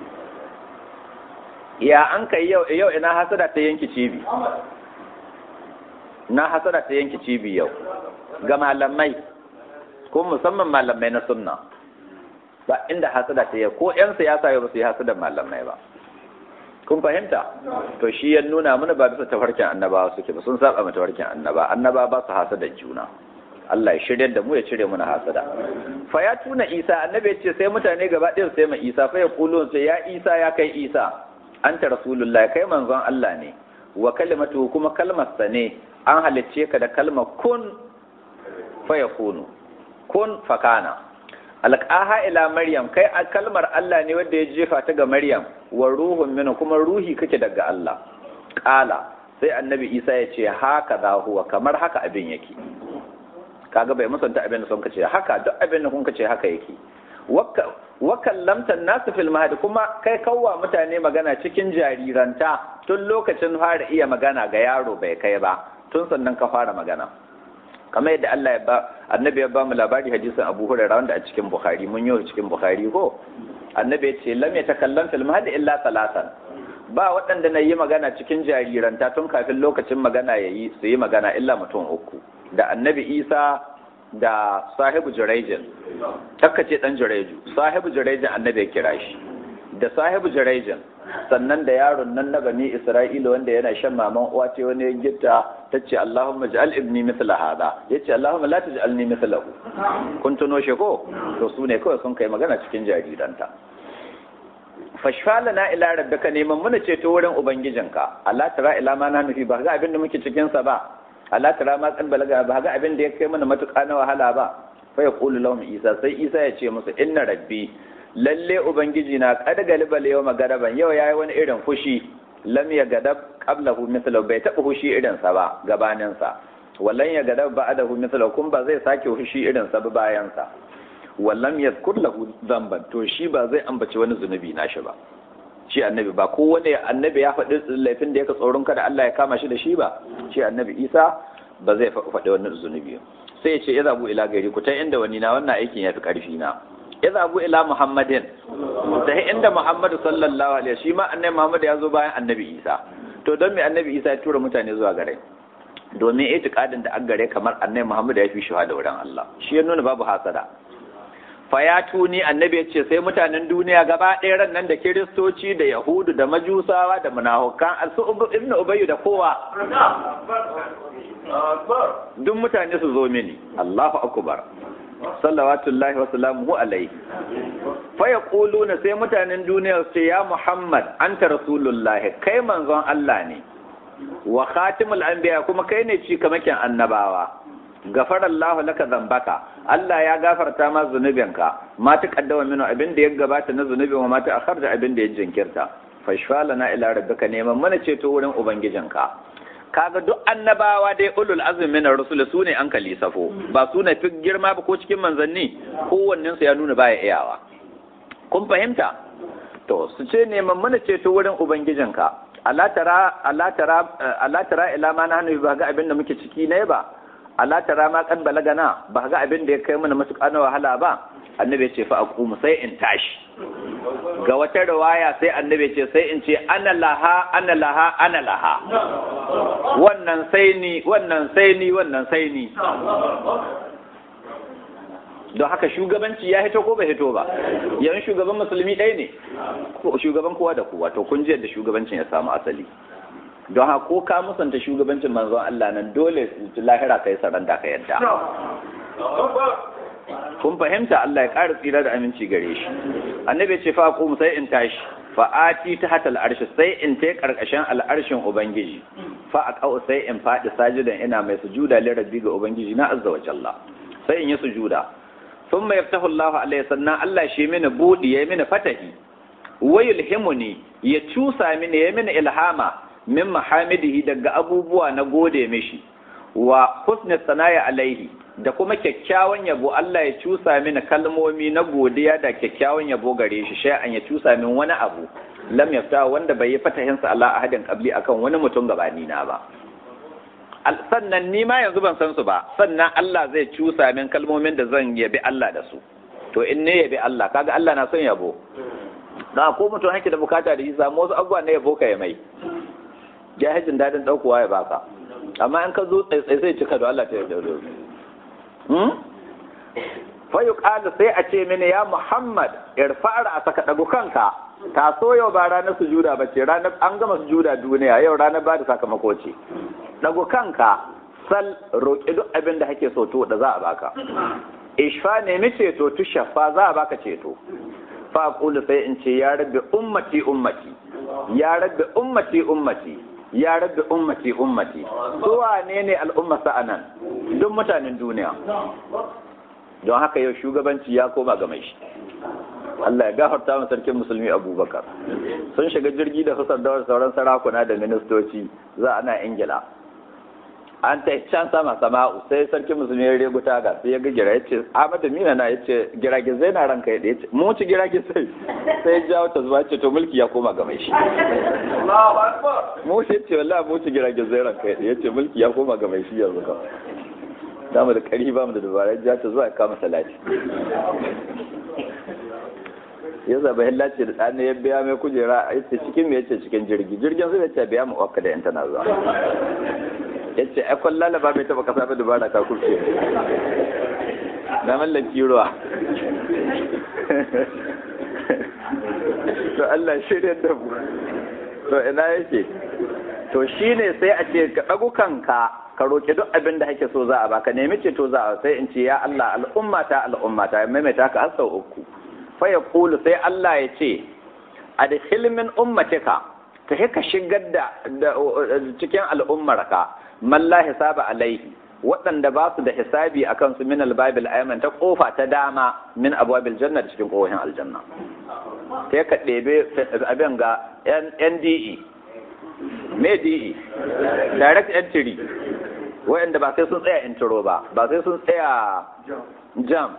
ya an kai yau yau ina hasada ta yanki cibi na hasada ta yanki cibi yau ga malamai ko musamman malamai na sunna ba inda hasada ta yi ko yan siyasa ba su yi hasada malamai ba kun fahimta to shi ya nuna mana ba bisa tafarkin annabawa suke ba sun saba mata tafarkin annaba annaba ba su hasada juna Allah ya shirya da mu ya cire mana hasada fa ya tuna Isa annabi ya ce sai mutane gaba ɗaya sai ma Isa fa ya kulo sai ya Isa ya kai Isa anta rasulullahi kai manzon Allah ne wa kalimatu kuma kalmar sa ne an halicce ka da kalmar kun fa yakunu kun fakana alqaha ila maryam kai kalmar Allah ne wanda ya jefa ta ga maryam wa ruhun min kuma ruhi kake daga Allah qala sai annabi Isa ya ce haka za huwa kamar haka abin yake kaga bai musanta abin da sun kace haka duk abin da kun kace haka yake wa kallamta nasu fil mahdi kuma kai kawwa mutane magana cikin jariranta tun lokacin fara iya magana ga yaro bai kai ba tun sannan ka fara magana kamar yadda Allah ya ba annabi ya ba mu labari hadisin Abu Hurairah wanda a cikin Bukhari mun yi cikin Bukhari ko annabi ya ce lam yatakallam fil mahdi illa salatan ba waɗanda na yi magana cikin jariranta tun kafin lokacin magana yayi su yi magana illa mutum uku da annabi Isa da sahibu jurejin takkace dan jureju sahibu jurejin annabi ya kira shi da sahibu jurejin sannan da yaron nan na bani Isra'ila wanda yana shan maman uwa ce wani gitta tace Allahumma ij'al ibni mithla hada yace Allahumma la taj'alni mithlahu kun tuno shi ko to su ne kawai sun kai magana cikin jariranta fashfalana ila rabbika neman muna ceto wurin ubangijinka Allah tara ila ma na nufi ba ga abin da muke cikin sa ba Allah tara ma kan balaga ba ga abin da ya kai mana matuƙa na wahala ba fa yaqulu lahum Isa sai Isa ya ce musu inna rabbi lalle ubangiji na kad galibal yawma gadaban yau yayi wani irin fushi lam ya gadab qablahu mithlu bai taba fushi irin sa ba gabanin sa wallan ya gadab ba'dahu mithlu kun ba zai sake fushi irin sa ba bayan sa wallam yadhkur lahu dhanban to shi ba zai ambaci wani zunubi nashi ba shi annabi ba ko wani annabi ya faɗi laifin da yake tsoron kada Allah ya kama shi da shi ba shi annabi Isa ba zai faɗi wani zunubi sai ya ce idhabu ila gari ku ta inda wani na wannan aikin yafi karfi na idhabu ila Muhammadin ta inda Muhammadu sallallahu alaihi shi ma annabi Muhammad ya zo bayan annabi Isa to don me annabi Isa ya tura mutane zuwa gare domin itikadin da an gare kamar annabi Muhammad ya fi shahada wurin Allah shi ya nuna babu hasada fayatu ni annabi ya ce sai mutanen duniya gaba ɗaya ran nan da kiristoci da yahudu da majusawa da munafukan al-su'ub ibn ubayy da kowa duk mutane su zo mini Allahu akbar sallallahu wa sallamuhu alaihi fa yaquluna sai mutanen duniya su ce ya Muhammad anta rasulullahi kai manzon Allah ne wa khatimul anbiya kuma kai ne ci kamakin annabawa gafara Allah laka zambaka Allah ya gafarta ma zunubinka ma ta kaddama mino abin da ya gabata na zunubin wa ma ta akhar da abin da ya jinkirta fashfalana ila rabbika neman mana ceto wurin ubangijinka kaga duk annabawa dai ulul azmi min ar-rusul sune an kalisafo ba sune fi girma ba ko cikin manzanni kowannen su ya nuna baya iyawa kun fahimta to su ce neman mana ceto wurin ubangijinka Allah tara Allah tara Allah tara ila ma nahnu ba ga abin da muke ciki ne ba Allah tara ma kan balagana ba ga abin da ya kai mana matuƙa na wahala ba annabi ce fa aqumu sai in tashi ga wata riwaya sai annabi ce sai in ce ana laha ana laha ana laha wannan sai ni wannan sai ni wannan sai ni don haka shugabanci ya hito ko bai hito ba yan shugaban musulmi ɗaya ne shugaban kowa da kowa to kun ji yadda shugabancin ya samu asali don haka ko ka musanta shugabancin manzon Allah nan dole lahira kai saranda ka yadda kun fahimta Allah ya ƙara tsira da aminci gare shi annabi ce fa qum sai in tashi fa ati tahta al'arshi sai in tai karkashin al'arshin ubangiji fa aqau sai in fadi sajidan ina mai sujuda li rabbi ga ubangiji na azza wa jalla sai in yi sujuda thumma yaftahu Allahu alayhi sannan Allah shi mini budi ya mini fatahi wayulhimuni ya cusa mini ya mini ilhama min mahamidihi daga abubuwa na gode mishi wa husni sanaya alaihi da kuma kyakkyawan yabo Allah ya cusa mini kalmomi na godiya da kyakkyawan yabo gare shi shay'an ya cusa min wani abu lam yafta wanda bai yi fatahin sa Allah ahadin qabli akan wani mutum gabani na ba sannan ni ma yanzu ban san su ba sannan Allah zai cusa min kalmomin da zan yabi Allah da su to in ne yabi Allah kaga Allah na son yabo da ko mutum yake da bukata da shi samu wasu abubuwa ne yabo ka ya mai jahilin dadin daukowa ya baka amma in ka zo tsaitsai sai cika da Allah ta yarda da hmm fa yuqalu sai a ce mini ya Muhammad irfa'ar a saka dagu kanka ta so yau ba ranar sujuda bace ranar an gama sujuda duniya yau ranar ba da sakamako ce dagu kanka sal roki duk abin da kake so to da za a baka ishfa nemi ceto tu shafa za a baka ceto fa aqulu sai in ce ya rabbi ummati ummati ya rabbi ummati ummati ya rabbi ummati ummati su wane ne al'umma sa'anan duk mutanen duniya don haka yau shugabanci ya koma ga mai shi Allah ya gafarta mu sarkin musulmi Abubakar sun shiga jirgi da fasar da sauran sarakuna da ministoci za ana Ingila an ta can sama sama'u sai sarkin musulmi ya reguta ga sai ya ga gira yace Ahmadu Mina na yace girage zai na ranka ya yace mu ci girage sai sai jawo ta zuwa ce to mulki ya koma ga mai shi Allahu akbar mu shi ce wallahi mu ci girage zai ranka ya yace mulki ya koma ga mai shi yanzu ka damu da kari ba mu da dabarar ja ta zuwa kama salati ya zaba hilla ce da ɗan ya biya mai kujera a yace cikin me yace cikin jirgi jirgin zai ce biya mu wakka da yan tana zuwa yace ai kun lalaba bai taba kasa ba dubara ka kurce na mallaki ruwa to Allah shirye da mu to ina yake to shine sai a ce ka dagu kanka ka roki duk abin da kake so za a baka nemi ceto za a sai in ce ya Allah al'ummata al'ummata maimaita ka har sau uku fa yaqulu sai Allah ya ce adkhil min ummatika ka ka shigar da cikin al'ummarka man la hisaba alaihi waɗanda ba su da hisabi akan su min albabil ayman ta kofa ta dama min abwabil janna cikin kohin aljanna sai ka ɗebe abin ga N D E me D E direct entry wayanda ba sai sun tsaya intro ba ba sai sun tsaya jam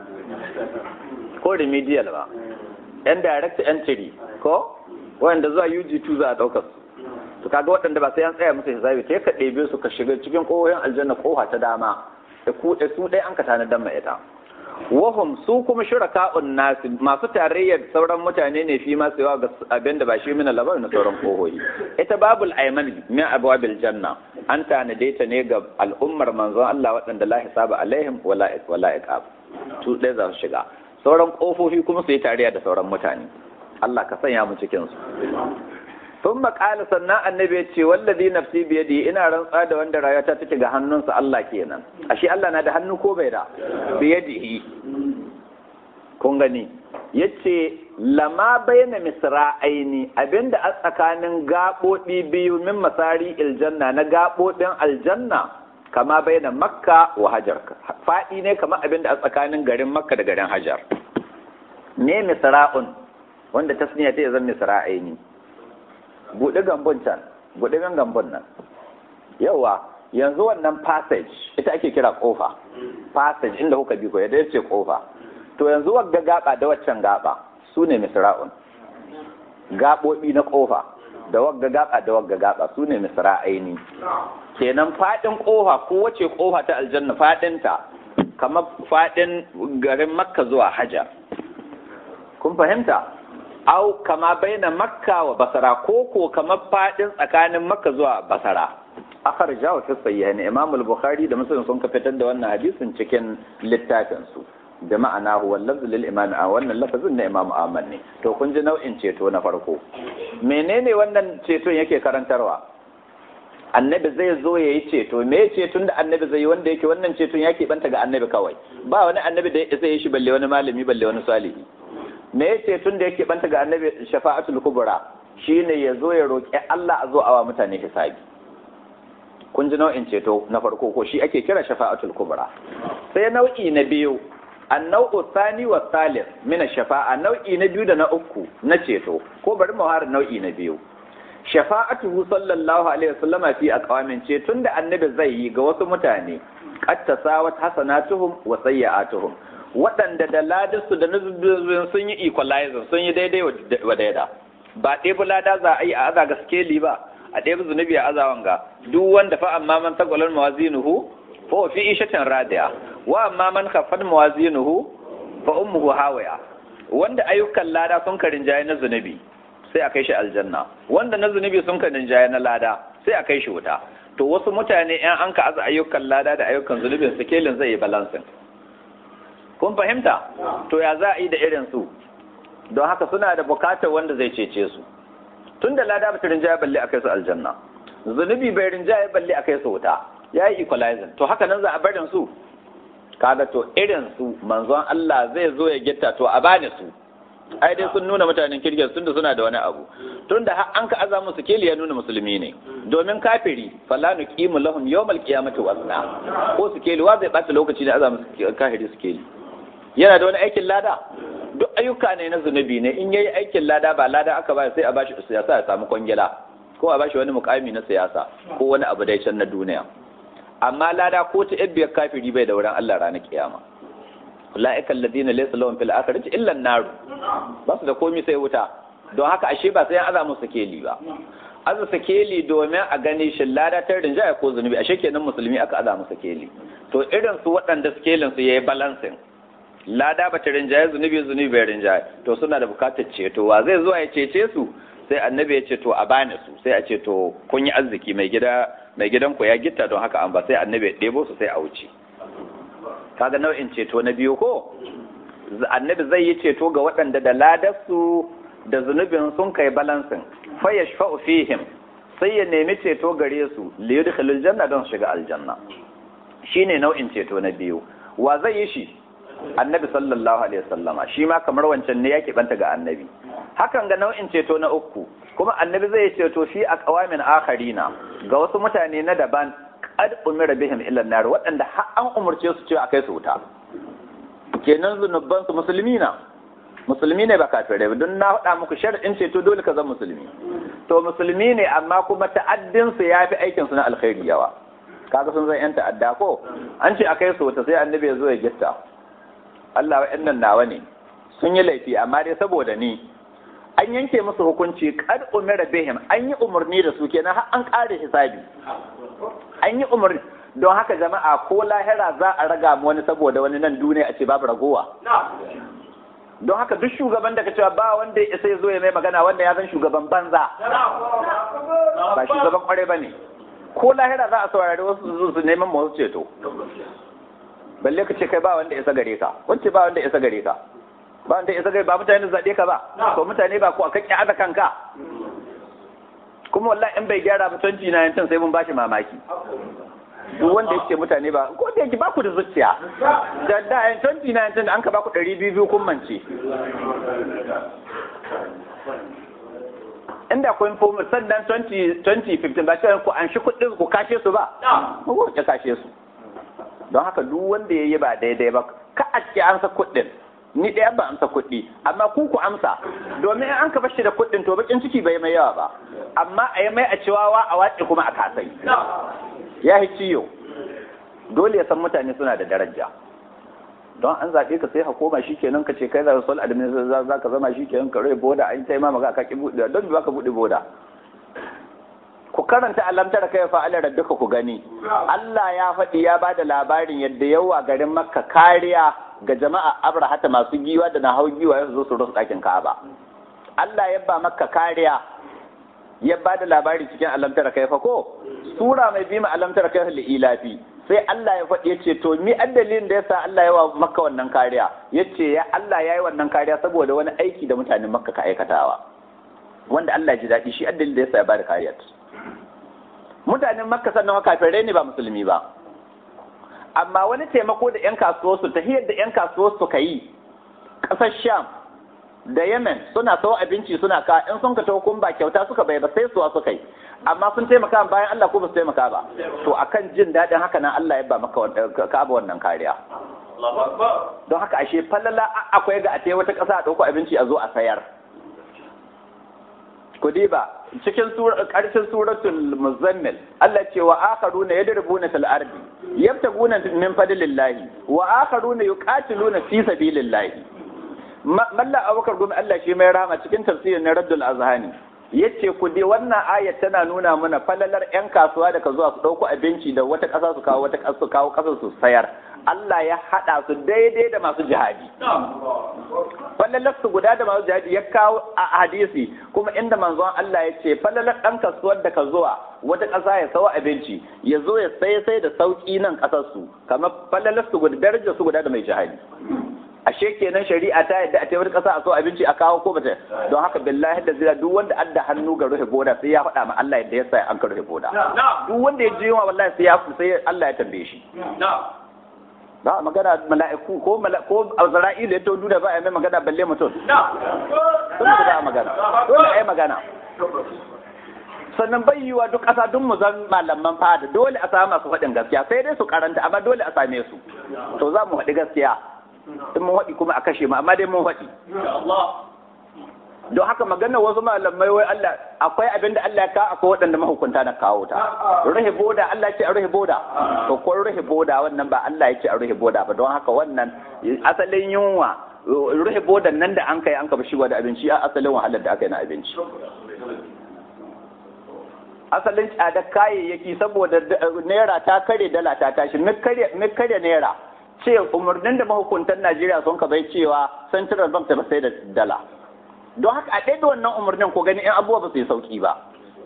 ko remedial ba yan direct entry ko wayanda zuwa U G two za a ɗaukar su to kaga waɗanda ba sai an tsaya musu hisabi sai ka ɗebe su ka shiga cikin koyon aljanna kofa ta dama da ku da su ɗaya an ka tana dan mai ita wahum su kuma shuraka'un nasi masu tarayyar sauran mutane ne fi masu yawa ga abin da ba shi mina labar na sauran kohoyi ita babul ayman min abwabil janna an tanade ta ne ga al'ummar manzon Allah waɗanda la hisaba alaihim wala wala iqab su ɗaya za su shiga sauran kofofi kuma su yi tarayya da sauran mutane Allah ka sanya mu cikin su sun maƙala sannan annabi ya ce wallazi nafsi biyadi ina rantsa da wanda rayuwata take ga hannunsa Allah kenan ashe Allah na da hannu ko bai da biyadihi kun gani yace lama baina misra'aini abinda a tsakanin gabodi biyu min masari aljanna na gabodin aljanna kama baina makka wa hajar fadi ne kamar abinda a tsakanin garin makka da garin hajar ne misra'un wanda tasniya ta zan misra'aini buɗe gambon can buɗe gambon nan yawa yanzu wannan passage ita ake kira kofa passage inda kuka bi ko yadda yace kofa to yanzu wagga gaba da waccan gaba su ne misra'un gabobi na kofa da wagga gaba da wagga gaba su ne misra'aini kenan fadin kofa ko wace kofa ta aljanna fadinta kamar fadin garin makka zuwa hajar kun fahimta au kama baina makka wa basara ko ko kamar fadin tsakanin makka zuwa basara akharjahu fi sahihain imam al-bukhari da muslim sun ka fitar da wannan hadisin cikin littafin su da ma'ana huwa lafz lil imam a wannan lafazin na imam ahmad ne to kun ji nau'in ceto na farko menene wannan ceton yake karantarwa annabi zai zo yayi ceto me ceton da annabi zai yi wanda yake wannan ceton yake banta ga annabi kawai ba wani annabi da zai yi shi balle wani malami balle wani salihi me yace tun da yake banta ga annabi shafa'atul kubra shine ya zo ya roki Allah a zo awa mutane hisabi kun ji nau'in ceto na farko ko shi ake kira shafa'atul kubra sai nau'i na biyu annau'u thani wa thalith min ash-shafa'a nau'i na biyu da na uku na ceto ko bari mu har nau'i na biyu shafa'atuhu sallallahu alaihi wasallama fi aqwamin ceton da annabi zai yi ga wasu mutane qad tasawat hasanatuhum wa sayyi'atuhum waɗanda da ladarsu da nuzubin sun yi equalizer sun yi daidai wa daida ba ɗaya lada za a yi a aza ga skeli ba a ɗaya zunubi a azawan ga duk wanda fa amma man tagwalar mawazinuhu fa fi ishatin radiya wa amma man khaffat mawazinuhu fa ummuhu hawiya wanda ayyukan lada sun karin jaye na zunubi sai a kai shi aljanna wanda na zunubi sun karin jaye na lada sai a kai shi wuta to wasu mutane yan an ka aza ayyukan lada da ayyukan zunubin sikelin zai yi balansin kun fahimta to ya za a yi da irin su don haka suna da bukatar wanda zai cece su tunda lada ba ta rinjaye balle akai su aljanna zunubi bai rinjaye balle akai su wuta yayi equalizing to haka nan za a barin su kaga to irin su manzon Allah zai zo ya gitta to a bani su ai dai sun nuna mutanen kirgin tunda suna da wani abu tunda har an ka aza musu keli ya nuna musulmi ne domin kafiri fala nuqimu lahum yawmal qiyamati wazna ko su keli wa zai bata lokaci ne aza musu kafiri su keli yana da wani aikin lada duk ayyuka ne na zunubi ne in yayi aikin lada ba lada aka ba sai a bashi siyasa ya samu kwangila ko a bashi wani mukami na siyasa ko wani abu dai can na duniya amma lada ko ta ibbiyar kafiri bai da wurin Allah ranar kiyama ulaika alladhina laysa lahum fil akhirati illa an-nar ba su da komai sai wuta don haka ashe ba sai an aza musu keli ba aza sakeli domin a gani shin lada ta rinjaya ko zunubi ashe kenan musulmi aka aza musu keli to irin su waɗanda skelin su yayi balancing lada ba ta rinjaye zunubi zunubi bai rinjaye to suna da bukatar ceto wa zai zo ya cece su sai annabi ya ce to a bani su sai a ce to kun yi arziki mai gida mai gidan ku ya gitta don haka an ba sai annabi ya ɗebo su sai a wuce kaga nau'in ceto na biyu ko annabi zai yi ceto ga waɗanda da ladarsu da zunubin sun kai balansin fa yashfa'u fihim sai ya nemi ceto gare su li yudkhilul janna don shiga aljanna shine nau'in ceto na biyu wa zai yi shi annabi sallallahu alaihi wasallama shi ma kamar wancan ne yake banta ga annabi hakan ga nau'in ceto na uku kuma annabi zai ceto fi aqwamin akharina ga wasu mutane na daban qad umira bihim ila nar waɗanda har an umurce su cewa akai su wuta kenan zunuban su musulmi na musulmi ne ba kafirai ba don na faɗa muku shar'in ceto dole ka zama musulmi to musulmi ne amma kuma ta'addin su yafi aikin su na alkhairi yawa kaga sun zan yan ta'adda ko an ce akai su wuta sai annabi ya zo ya gitta Allah wa'annan nawa ne sun yi laifi amma dai saboda ni an yanke musu hukunci kad umira bihim an yi umarni da su kenan har an kare hisabi an yi umarni don haka jama'a ko lahira za a raga mu wani saboda wani nan duniya a ce babu ragowa don haka duk shugaban da ka cewa ba wanda ya isa ya zo ya mai magana wanda ya zan shugaban banza ba shugaban kware ba ne ko lahira za a saurari wasu su neman masu ceto balle ka ce kai ba wanda isa gare ka wacce ba wanda isa gare ka ba wanda isa gare ba mutane zaɓe ka ba ko mutane ba ko a kakki aza kanka kuma wallahi in bai gyara ba twenty nineteen sai mun bashi mamaki duk wanda yake mutane ba ko da yake ba ku da zuciya da da in twenty nineteen an ka ba ku ɗari biyu kun mance inda kun fomu sannan twenty fifteen ba sai ku an shi kuɗin ku kashe su ba ku ku kashe su don haka duk wanda ya yi ba daidai ba ka a ce amsa kuɗin ni ɗaya ba amsa kuɗi amma ku ku amsa domin an ka bashi da kuɗin to bakin ciki bai mai yawa ba amma a yi mai a ciwawa a wace kuma a kasai ya yi ciyo dole ya san mutane suna da daraja don an zaɓe ka sai hakoma shi kenan ka ce kai za su admin za ka zama shi kenan ka rai boda an ta ma maka ka ki buɗe don ba ka buɗe boda ku karanta alamtar kai fa Allah duka ku gani Allah ya faɗi ya bada labarin yadda yawa garin Makka kariya ga jama'a Abrahata masu giwa da na hau giwa ya zo su rusa ɗakin Ka'aba Allah ya ba Makka kariya ya bada labari cikin alamtar kai fa ko sura mai bima alamtar kai li ilafi sai Allah ya faɗi yace to mi addalin da yasa Allah ya wa Makka wannan kariya yace ya Allah yayi wannan kariya saboda wani aiki da mutanen Makka ka aikatawa wanda Allah ya ji daɗi shi addalin da yasa ya bada kariya mutanen makka sannan kafirai ne ba musulmi ba amma wani taimako da 'yan kasuwarsu ta hiyar da 'yan kasuwarsu ka yi ƙasar sham da yemen suna sau abinci suna ka in sun ka kun ba kyauta suka bai ba sai suwa suka yi amma sun taimaka bayan Allah ko ba su taimaka ba to akan jin daɗin haka nan Allah ya ba maka ka'aba wannan kariya don haka ashe falala akwai ga a ta wata ƙasa a ɗauko abinci a zo a sayar kudi ba cikin ƙarshen suratul muzammil Allah ce wa akharuna yadrubuna fil ardi yabtaguna min fadlillahi wa akharuna yuqatiluna fi sabilillahi malla abubakar gumi Allah shi mai rama cikin tafsirin na Raddul Azhani yace ku dai wannan ayat tana nuna mana falalar yan kasuwa da ka zuwa su dauko abinci da wata ƙasa su kawo wata ƙasa su kawo ƙasar su sayar Allah ya hada su daidai da masu jihadi falalar su guda da masu jihadi ya kawo a hadisi kuma inda manzon Allah ya ce falalar dan kasuwar da ka zuwa wata ƙasa ya sawo abinci ya zo ya sai sai da sauki nan ƙasar su kamar falalar su guda darajar su guda da mai jihadi ashe kenan shari'a ta yadda a taimar kasa a so abinci a kawo ko bata don haka billahi da zira duk wanda adda hannu ga ruhe boda sai ya faɗa ma Allah yadda ya sa an ka ruhe boda duk wanda ya je wa wallahi sai ya sai Allah ya tambaye shi ba magana mala'iku ko ko Azra'il ya to duna ba ai mai magana balle mutum sun ba magana dole ai magana sannan bai yiwa duk ƙasa duk mu zan malaman fada dole a samu masu faɗin gaskiya sai dai su karanta amma dole a same su to za mu faɗi gaskiya in mun faɗi kuma a kashe mu amma dai mun faɗi don haka magana wasu malamai wai Allah akwai abin da Allah ya kawo akwai waɗanda mahukunta na kawo ta ruhe boda Allah ya ce a ruhe boda to ko ruhe boda wannan ba Allah ya ce a ruhe boda ba don haka wannan asalin yunwa ruhe bodan nan da an kai an ka bashi da abinci a asalin wahalar da aka yi na abinci asalin tsada kayayyaki saboda naira ta kare dala ta tashi mi kare naira ce umarnin da mahukuntan Najeriya sun ka bai cewa Central Bank ta ba sai da dala don haka a ɗaya da wannan umarnin ko gani 'yan abubuwa ba su yi sauki ba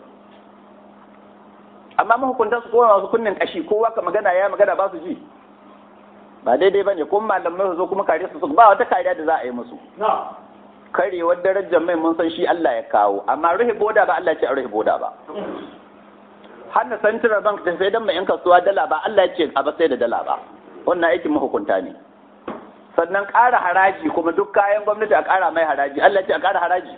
amma mahukuntan su kowa masu kunnin kashi kowa ka magana ya magana ba su ji ba daidai ba ne kuma malamai su zo kuma kare su ba wata kariya da za a yi musu karewar darajar mai mun san shi Allah ya kawo amma ruhe boda ba Allah ya ce a ruhe boda ba hana Central Bank ta sai dan mai yan kasuwa dala ba Allah ya ce a ba sai da dala ba wannan aikin mahukunta ne sannan ƙara haraji kuma duk kayan gwamnati a ƙara mai haraji Allah ya ce a ƙara haraji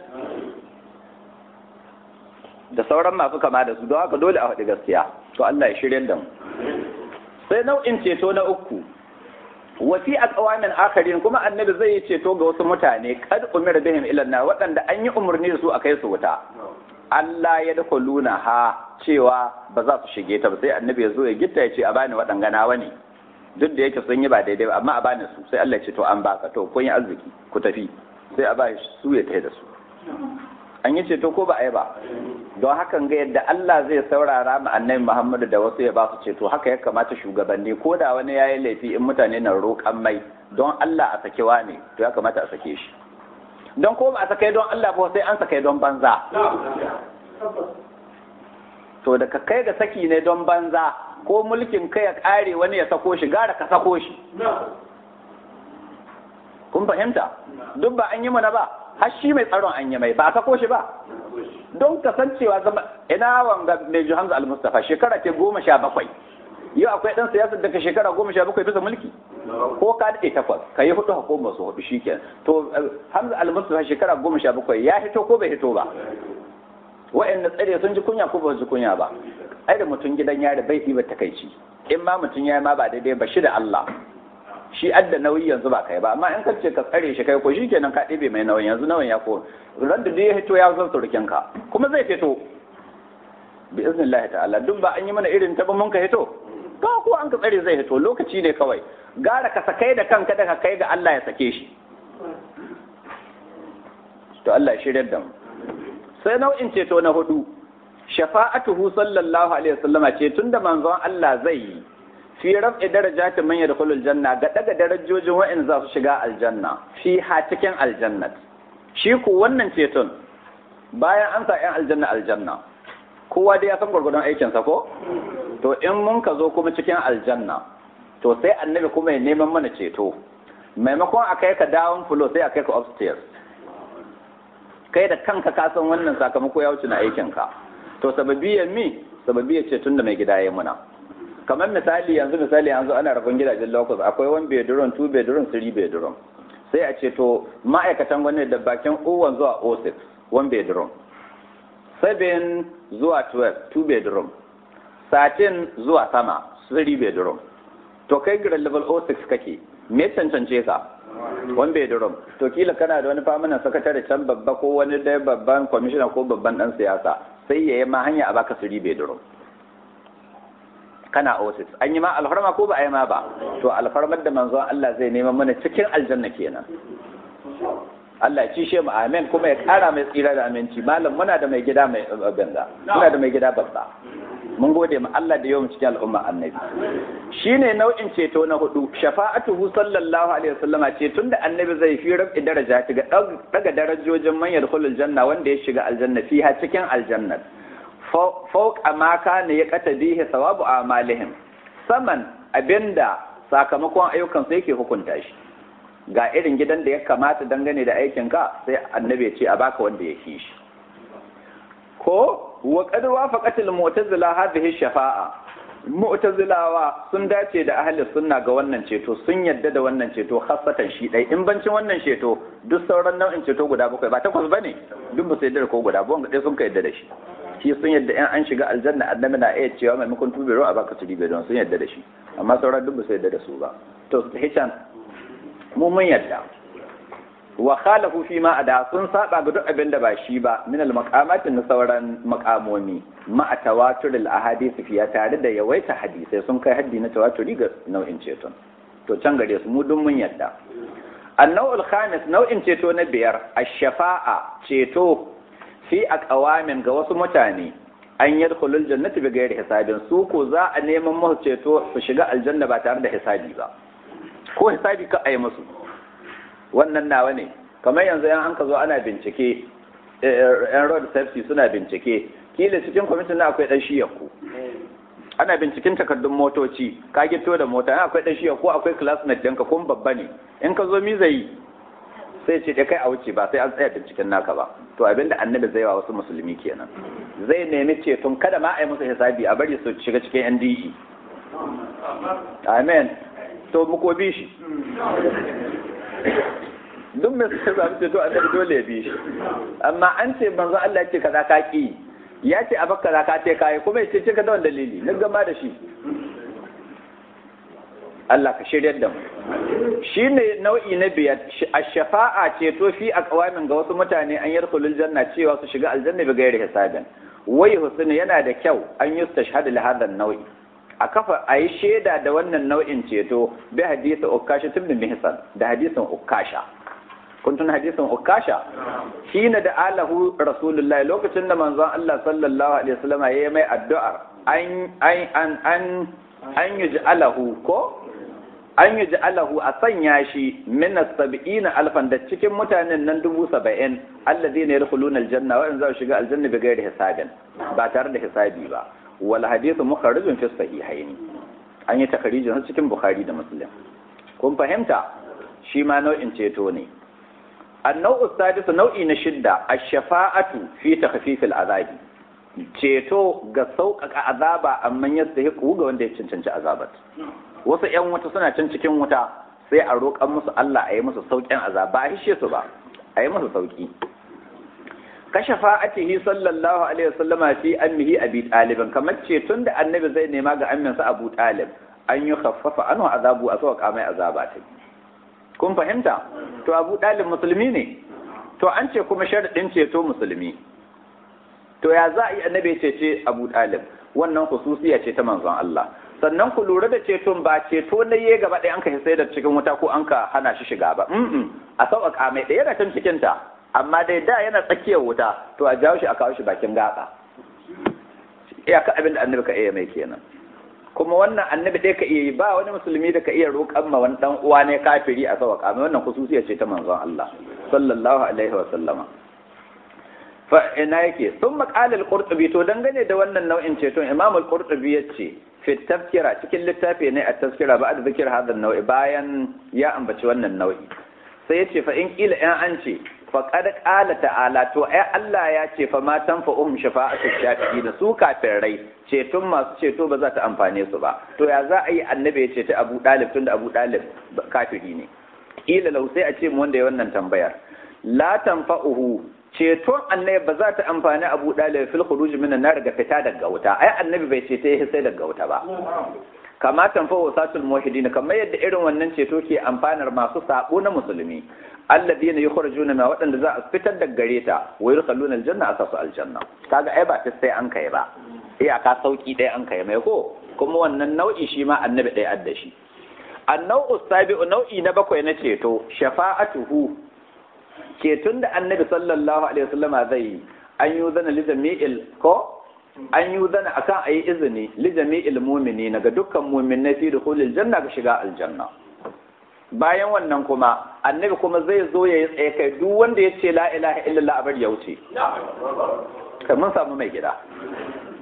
da sauran masu kama da su don haka dole a faɗi gaskiya to Allah ya shirye da mu sai nau'in ceto na uku wasi a tsawamin akarin kuma annabi zai yi ceto ga wasu mutane kad umira bihim ila nar waɗanda an yi umarni da su a kai su wuta Allah ya dakuluna ha cewa ba za su shige ta ba sai annabi ya zo ya gitta ya ce a bani waɗanga nawa ne duk da yake sun yi ba daidai ba amma a bani su sai Allah ya ce to an baka to kun yi arziki ku tafi sai a ba su ya tafi da su an yi ceto ko ba a yi ba don hakan ga yadda Allah zai saurara ma annabi Muhammadu da wasu ya ba su ceto haka ya kamata shugabanni ko da wani yayi laifi in mutane na roƙan mai don Allah a sake ne to ya kamata a sake shi don ko ba a sake don Allah ba sai an sake don banza to da ka kai ga saki ne don banza ko mulkin kai ya kare wani ya sako shi gara ka sako shi kun fahimta duk ba an yi mana ba har shi mai tsaron an yi mai ba a sako shi ba don kasancewa zama ina wanga mai Hamza al-Mustafa shekara ce goma sha bakwai yau akwai ɗan siyasar daga shekara goma sha bakwai bisa mulki ko ka daɗe takwas ka yi hudu hukumar su hudu shi ke to Hamza al-Mustafa shekara goma sha bakwai ya hito ko bai hito ba wa'anda tsare sun ji kunya ko ba su ji kunya ba ai da mutum gidan yari bai ɗiba takaici in ma mutum ya ma ba daidai ba shi da Allah shi adda nauyi yanzu ba kai ba amma in ka ce ka tsare shi kai ko shi kenan ka ɗebe mai nauyin yanzu nauyin ya ko ran da duk ya hito ya zo surukin ka kuma zai fito bi iznillahi ta'ala duk ba an yi mana irin ta ba mun ka hito ba ko an ka tsare zai hito lokaci ne kawai gara ka sakai da kanka da ka kai ga Allah ya sake shi to Allah ya shirya da mu sai nau'in ceto na hudu shafa'atuhu sallallahu alaihi wasallama ce tunda manzon Allah zai yi fi raf'i darajati man yadkhulul janna ga daga darajojin wa'in za su shiga aljanna fi ha cikin aljannat shi ku wannan ceton bayan an sa 'yan aljanna aljanna kowa dai ya san gwargwadon aikinsa ko to in mun ka zo kuma cikin aljanna to sai annabi kuma ya neman mana ceto maimakon a kai ka down floor sai a kai ka upstairs kai da kanka ka san wannan sakamako ya wuce na aikinka to sababiyar mi sababiyar ceton da mai gida ya muna kamar misali yanzu misali yanzu ana rabon gidajen locus akwai one bedroom two bedroom three bedroom sai a ce to ma'aikatan wani da bakin o one zuwa o six one bedroom seven zuwa twelve two bedroom thirteen zuwa sama three bedroom to kai grade level o six kake me cancance ka one bedroom to kila kana da wani famanan sakatare can babba ko wani dai babban commissioner ko babban dan siyasa sai yayi ma hanya a baka three bedroom kana osis an yi ma alfarma ko ba a yi ma ba to alfarmar da manzon Allah zai nema mana cikin aljanna kenan Allah ya ci shi mu amen kuma ya kara mai tsira da aminci malam muna da mai gida mai banga muna da mai gida babba mun gode ma Allah da yawan cikin al'umma annabi shine nau'in ceto na hudu shafa'atuhu sallallahu alaihi wasallama ceton da annabi zai fi rabi daraja ga daga darajojin man yadkhulul janna wanda ya shiga aljanna fiha cikin aljanna fauka ma kana ya kata bihi sawabu amalihim saman abinda sakamakon ayyukan su yake hukunta shi ga irin gidan da ya kamata dangane da aikinka sai annabi ya ce a baka wanda ya fi shi ko wa qad wafaqatil mu'tazila hadhihi shafa'a mu'tazilawa sun dace da ahli sunna ga wannan ceto sun yadda da wannan ceto khassatan shi dai in bancin wannan ceto duk sauran nau'in ceto guda bakwai ba takwas bane duk ba su yadda ko guda ba wanda dai sun ka yadda da shi shi sun yadda in an shiga aljanna annabi na iya cewa maimakon tubero a baka turi don sun yadda da shi amma sauran duk ba su yadda da su ba to hican mu mun yadda wa khalafu fi ma ada sun saba ga duk abin da ba shi ba min al maqamatin na sauran maqamomi ma tawatur al ahadith fiya tare da yawaita hadisai sun kai haddi na tawaturi ga nau'in ceton to can gare su mu duk mun yadda annawul khamis nau'in ceto na biyar ash-shafa'a ceto fi aqwamin ga wasu mutane an yadkhulul jannati bi ghairi hisabin su ko za a neman musu ceto su shiga aljanna ba tare da hisabi ba ko hisabi ka ayi musu wannan nawa ne kamar yanzu yan an ka zo ana bincike yan road safety suna bincike kila cikin kwamitin na akwai dan shiyakku ana binciken takardun motoci ka gito da mota akwai dan shiyakku akwai classmate ɗinka kuma babba ne in ka zo mi zai sai ce da kai a wuce ba sai an tsaya binciken naka ba to abinda annabi zai wa wasu musulmi kenan zai nemi ceton kada ma a yi musu hisabi a bari su shiga cikin N D E amen to muko bi shi duk mai suka zaɓi ceto annabi dole ya bi shi amma an ce manzo Allah ya ce kaza ka ki ya ce a baka kaza ka ce kai kuma ya ce ka da wani dalili na gama da shi Allah ka shiryar da mu shine nau'i na biyar ash-shafa'a ceto fi aqwamin ga wasu mutane an yarkulul janna cewa su shiga aljanna bi gairi hisabin wai husn yana da kyau an yustashhadu li hadha an-naw'i a kafa a yi shaida da wannan nau'in ceto bi hadisin ukasha ibn mihsan da hadisin ukasha kun tun hadisin ukasha shine da alahu rasulullahi lokacin da manzon Allah sallallahu alaihi wasallam yayi mai addu'ar an an an an yuj'alahu ko an yuj'alahu a sanya shi min as-sab'ina alfan da cikin mutanen nan dubu saba'in alladhina yadkhuluna aljanna wa in za su shiga aljanna bi ghairi hisabin ba tare da hisabi ba wal hadithu mukharrijun fi sahihayn an yi takharijin cikin bukhari da muslim kun fahimta shi ma nau'in ceto ne annau sadis nau'i na shidda ash-shafa'atu fi takhfif al-azabi ceto ga sauƙaƙa azaba amma yadda ya ga wanda ya cancanci azabat wasu ƴan wuta suna can cikin wuta sai a roƙan musu Allah a yi musu sauƙin azaba a hishe su ba a yi musu sauƙi kashafa'atihi sallallahu alaihi wasallama fi ammihi abi talib kamar ce tunda annabi zai nema ga amminsa abu talib an yi khaffafa anhu azabu a sauka mai azaba ta kun fahimta to abu talib musulmi ne to an ce kuma sharadin ceto musulmi to ya za a yi annabi ce ce abu talib wannan khususiya ce ta manzon Allah sannan ku lura da ceton ba ceto na ye gaba ɗaya an ka sai da cikin wuta ko an ka hana shi shiga ba a sauka mai ɗaya da can cikin ta amma dai da yana tsakiyar wuta to a jawo shi a kawo shi bakin gaba iyaka abin da annabi ka iya mai kenan kuma wannan annabi dai ka iya yi ba wani musulmi da ka iya roƙan ma wani dan uwa ne kafiri a sauka mai wannan khususiya ce ta manzon Allah sallallahu alaihi wa sallama fa ina yake sun maqala al-qurtubi to dangane da wannan nau'in ceton imam al-qurtubi yace fi tafkira cikin littafi ne a tafkira ba da zikir hadan nau'i bayan ya ambaci wannan nau'i sai yace fa in kila in an ce faƙad ƙala ta'ala to ai Allah ya ce fa ma tanfa'uhum shafa'atu shafi'in su kafirai ceton masu ceto ba za ta amfane su ba to ya za a yi annabi ya ce ta Abu Dalib tunda Abu Dalib kafiri ne kila lau sai a ce mu wanda ya wannan tambayar la tanfa'uhu ceton annabi ba za ta amfani Abu Dalib fil khuruj min an-nar ga fita daga wuta ai annabi bai ce ta yi sai daga wuta ba kama tanfa'u satul muwahhidin kamar yadda irin wannan ceto ke amfanar masu sabo na musulmi alladina yukhrajuna ma wadanda za a fitar da gare ta wa yurkhaluna aljanna asasu aljanna kaga ai ba sai an kai ba iyaka sauki dai an kai mai ko kuma wannan nau'i shi ma annabi dai adda shi annau sabi'u nau'i na bakwai na ceto shafa'atuhu ceton da annabi sallallahu alaihi wasallama zai an yuzana li jami'il ko an yuzana akan ayi izini li jami'il mu'minina ga dukkan mu'minai fi dukhulil janna ga shiga aljanna bayan wannan kuma annabi kuma zai zo ya yi tsaye kai duk wanda ya ce la ilaha illallah a bar ya wuce kai mun samu mai gida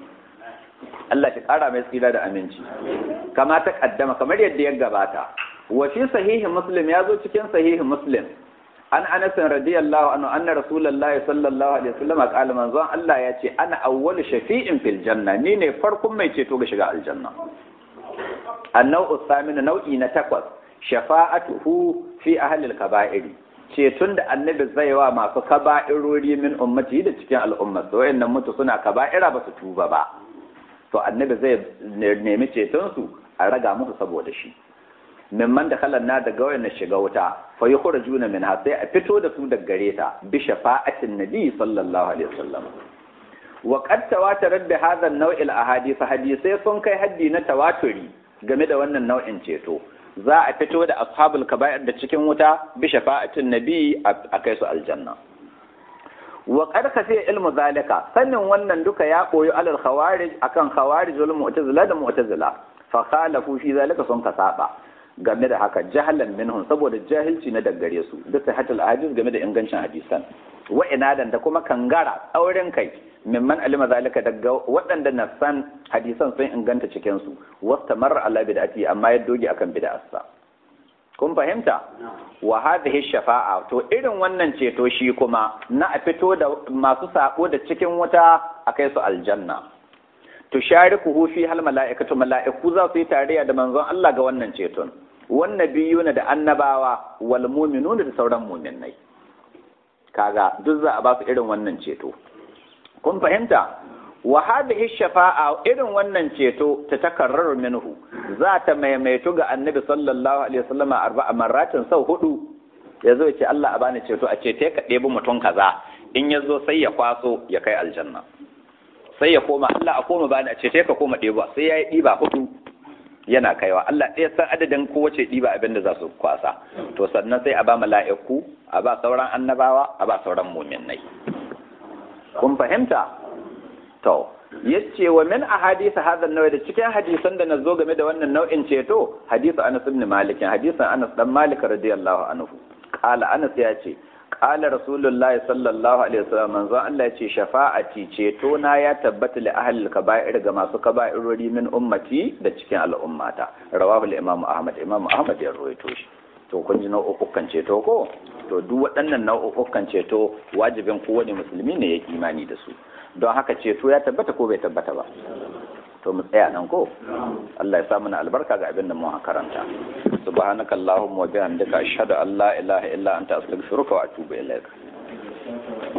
Allah shi kara mai tsira da aminci kama ta kaddama kamar yadda ya gabata wa fi sahihi muslim ya zo cikin sahihi muslim an Anas radiyallahu anhu anna rasulullahi sallallahu alaihi wasallam qala manzon Allah ya ce ana awwalu shafi'in fil janna ni ne farkon mai ceto ga shiga aljanna annau usamin nau'i na takwas shafa'atuhu fi ahli al-kaba'ir ceton da annabi zai wa masu kaba'irori min ummati da cikin al'ummar su wayannan mutu suna kaba'ira ba su tuba ba to annabi zai nemi ceton su a raga musu saboda shi mimman da kalan na daga wayannan shiga wuta fa yukhrajuna minha sai a fito da su daga gare ta bi shafa'atin nabi sallallahu alaihi wasallam wa qad tawatarat bi hadha an-naw' al-ahadith hadisai sun kai haddi na tawaturi game da wannan nau'in ceto za a fito da ashabul kaba'ir da cikin wuta bi shafa'atin nabi a kai su aljanna wa qad kafi ilmu zalika sannin wannan duka ya koyi alal khawarij akan khawarij wal mu'tazila da mu'tazila fa khalafu fi zalika sun kasaba game da haka jahalan minhum saboda jahilci na daggare su da sahatul hadis game da ingancin hadisan wa inadan da kuma kangara auren kai mimman alima zalika daga waɗanda na san hadisan sun inganta cikin su wastamar ala bid'ati amma ya doge akan bid'arsa kun fahimta wa hadhihi shafa'a to irin wannan ceto shi kuma na a fito da masu sako da cikin wuta akai su aljanna tusharikuhu fi hal mala'ikatu mala'iku za su yi tarayya da manzon Allah ga wannan ceton wan nabiyuna da annabawa wal mu'minuna da sauran mu'minai kaga duk za a ba su irin wannan ceto kun fahimta wa hadhihi shafa'a irin wannan ceto ta takarraru minhu za ta maimaitu ga annabi sallallahu alaihi wasallam arba'a marratin sau hudu yazo ya ce Allah a bani ceto a ce te ka ɗebi mutum kaza in yazo sai ya kwaso ya kai aljanna sai ya koma Allah a koma bani a ce sai ka koma ɗeba sai ya yi ɗiba hudu yana kaiwa Allah ɗaya san adadin kowace ɗiba abin da za su kwasa to sannan sai a ba mala'iku a ba sauran annabawa a ba sauran muminai kun fahimta to yace wa min ahadith hadha an-naw da cikin hadisan da nazo game da wannan nau'in ceto hadisu Anas ibn Malik hadisan Anas dan Malik radiyallahu anhu qala Anas ya ce qala rasulullahi sallallahu alaihi wasallam manzo Allah ya ce shafa'ati ceto na ya tabbata li ahli al-kaba'ir ga masu kaba'irori min ummati da cikin al'ummata rawahu al-imam Ahmad imam Ahmad ya rawaito shi to kun ji nau'ukan ceto ko to duk waɗannan nau'ukan ceto wajibin kowane musulmi ne ya imani da su don haka ceto ya tabbata ko bai tabbata ba to mu tsaya nan ko Allah ya sa mana albarka ga abin da mu karanta subhanaka allahumma wa bihamdika ashhadu an la ilaha illa anta astaghfiruka wa atubu ilaik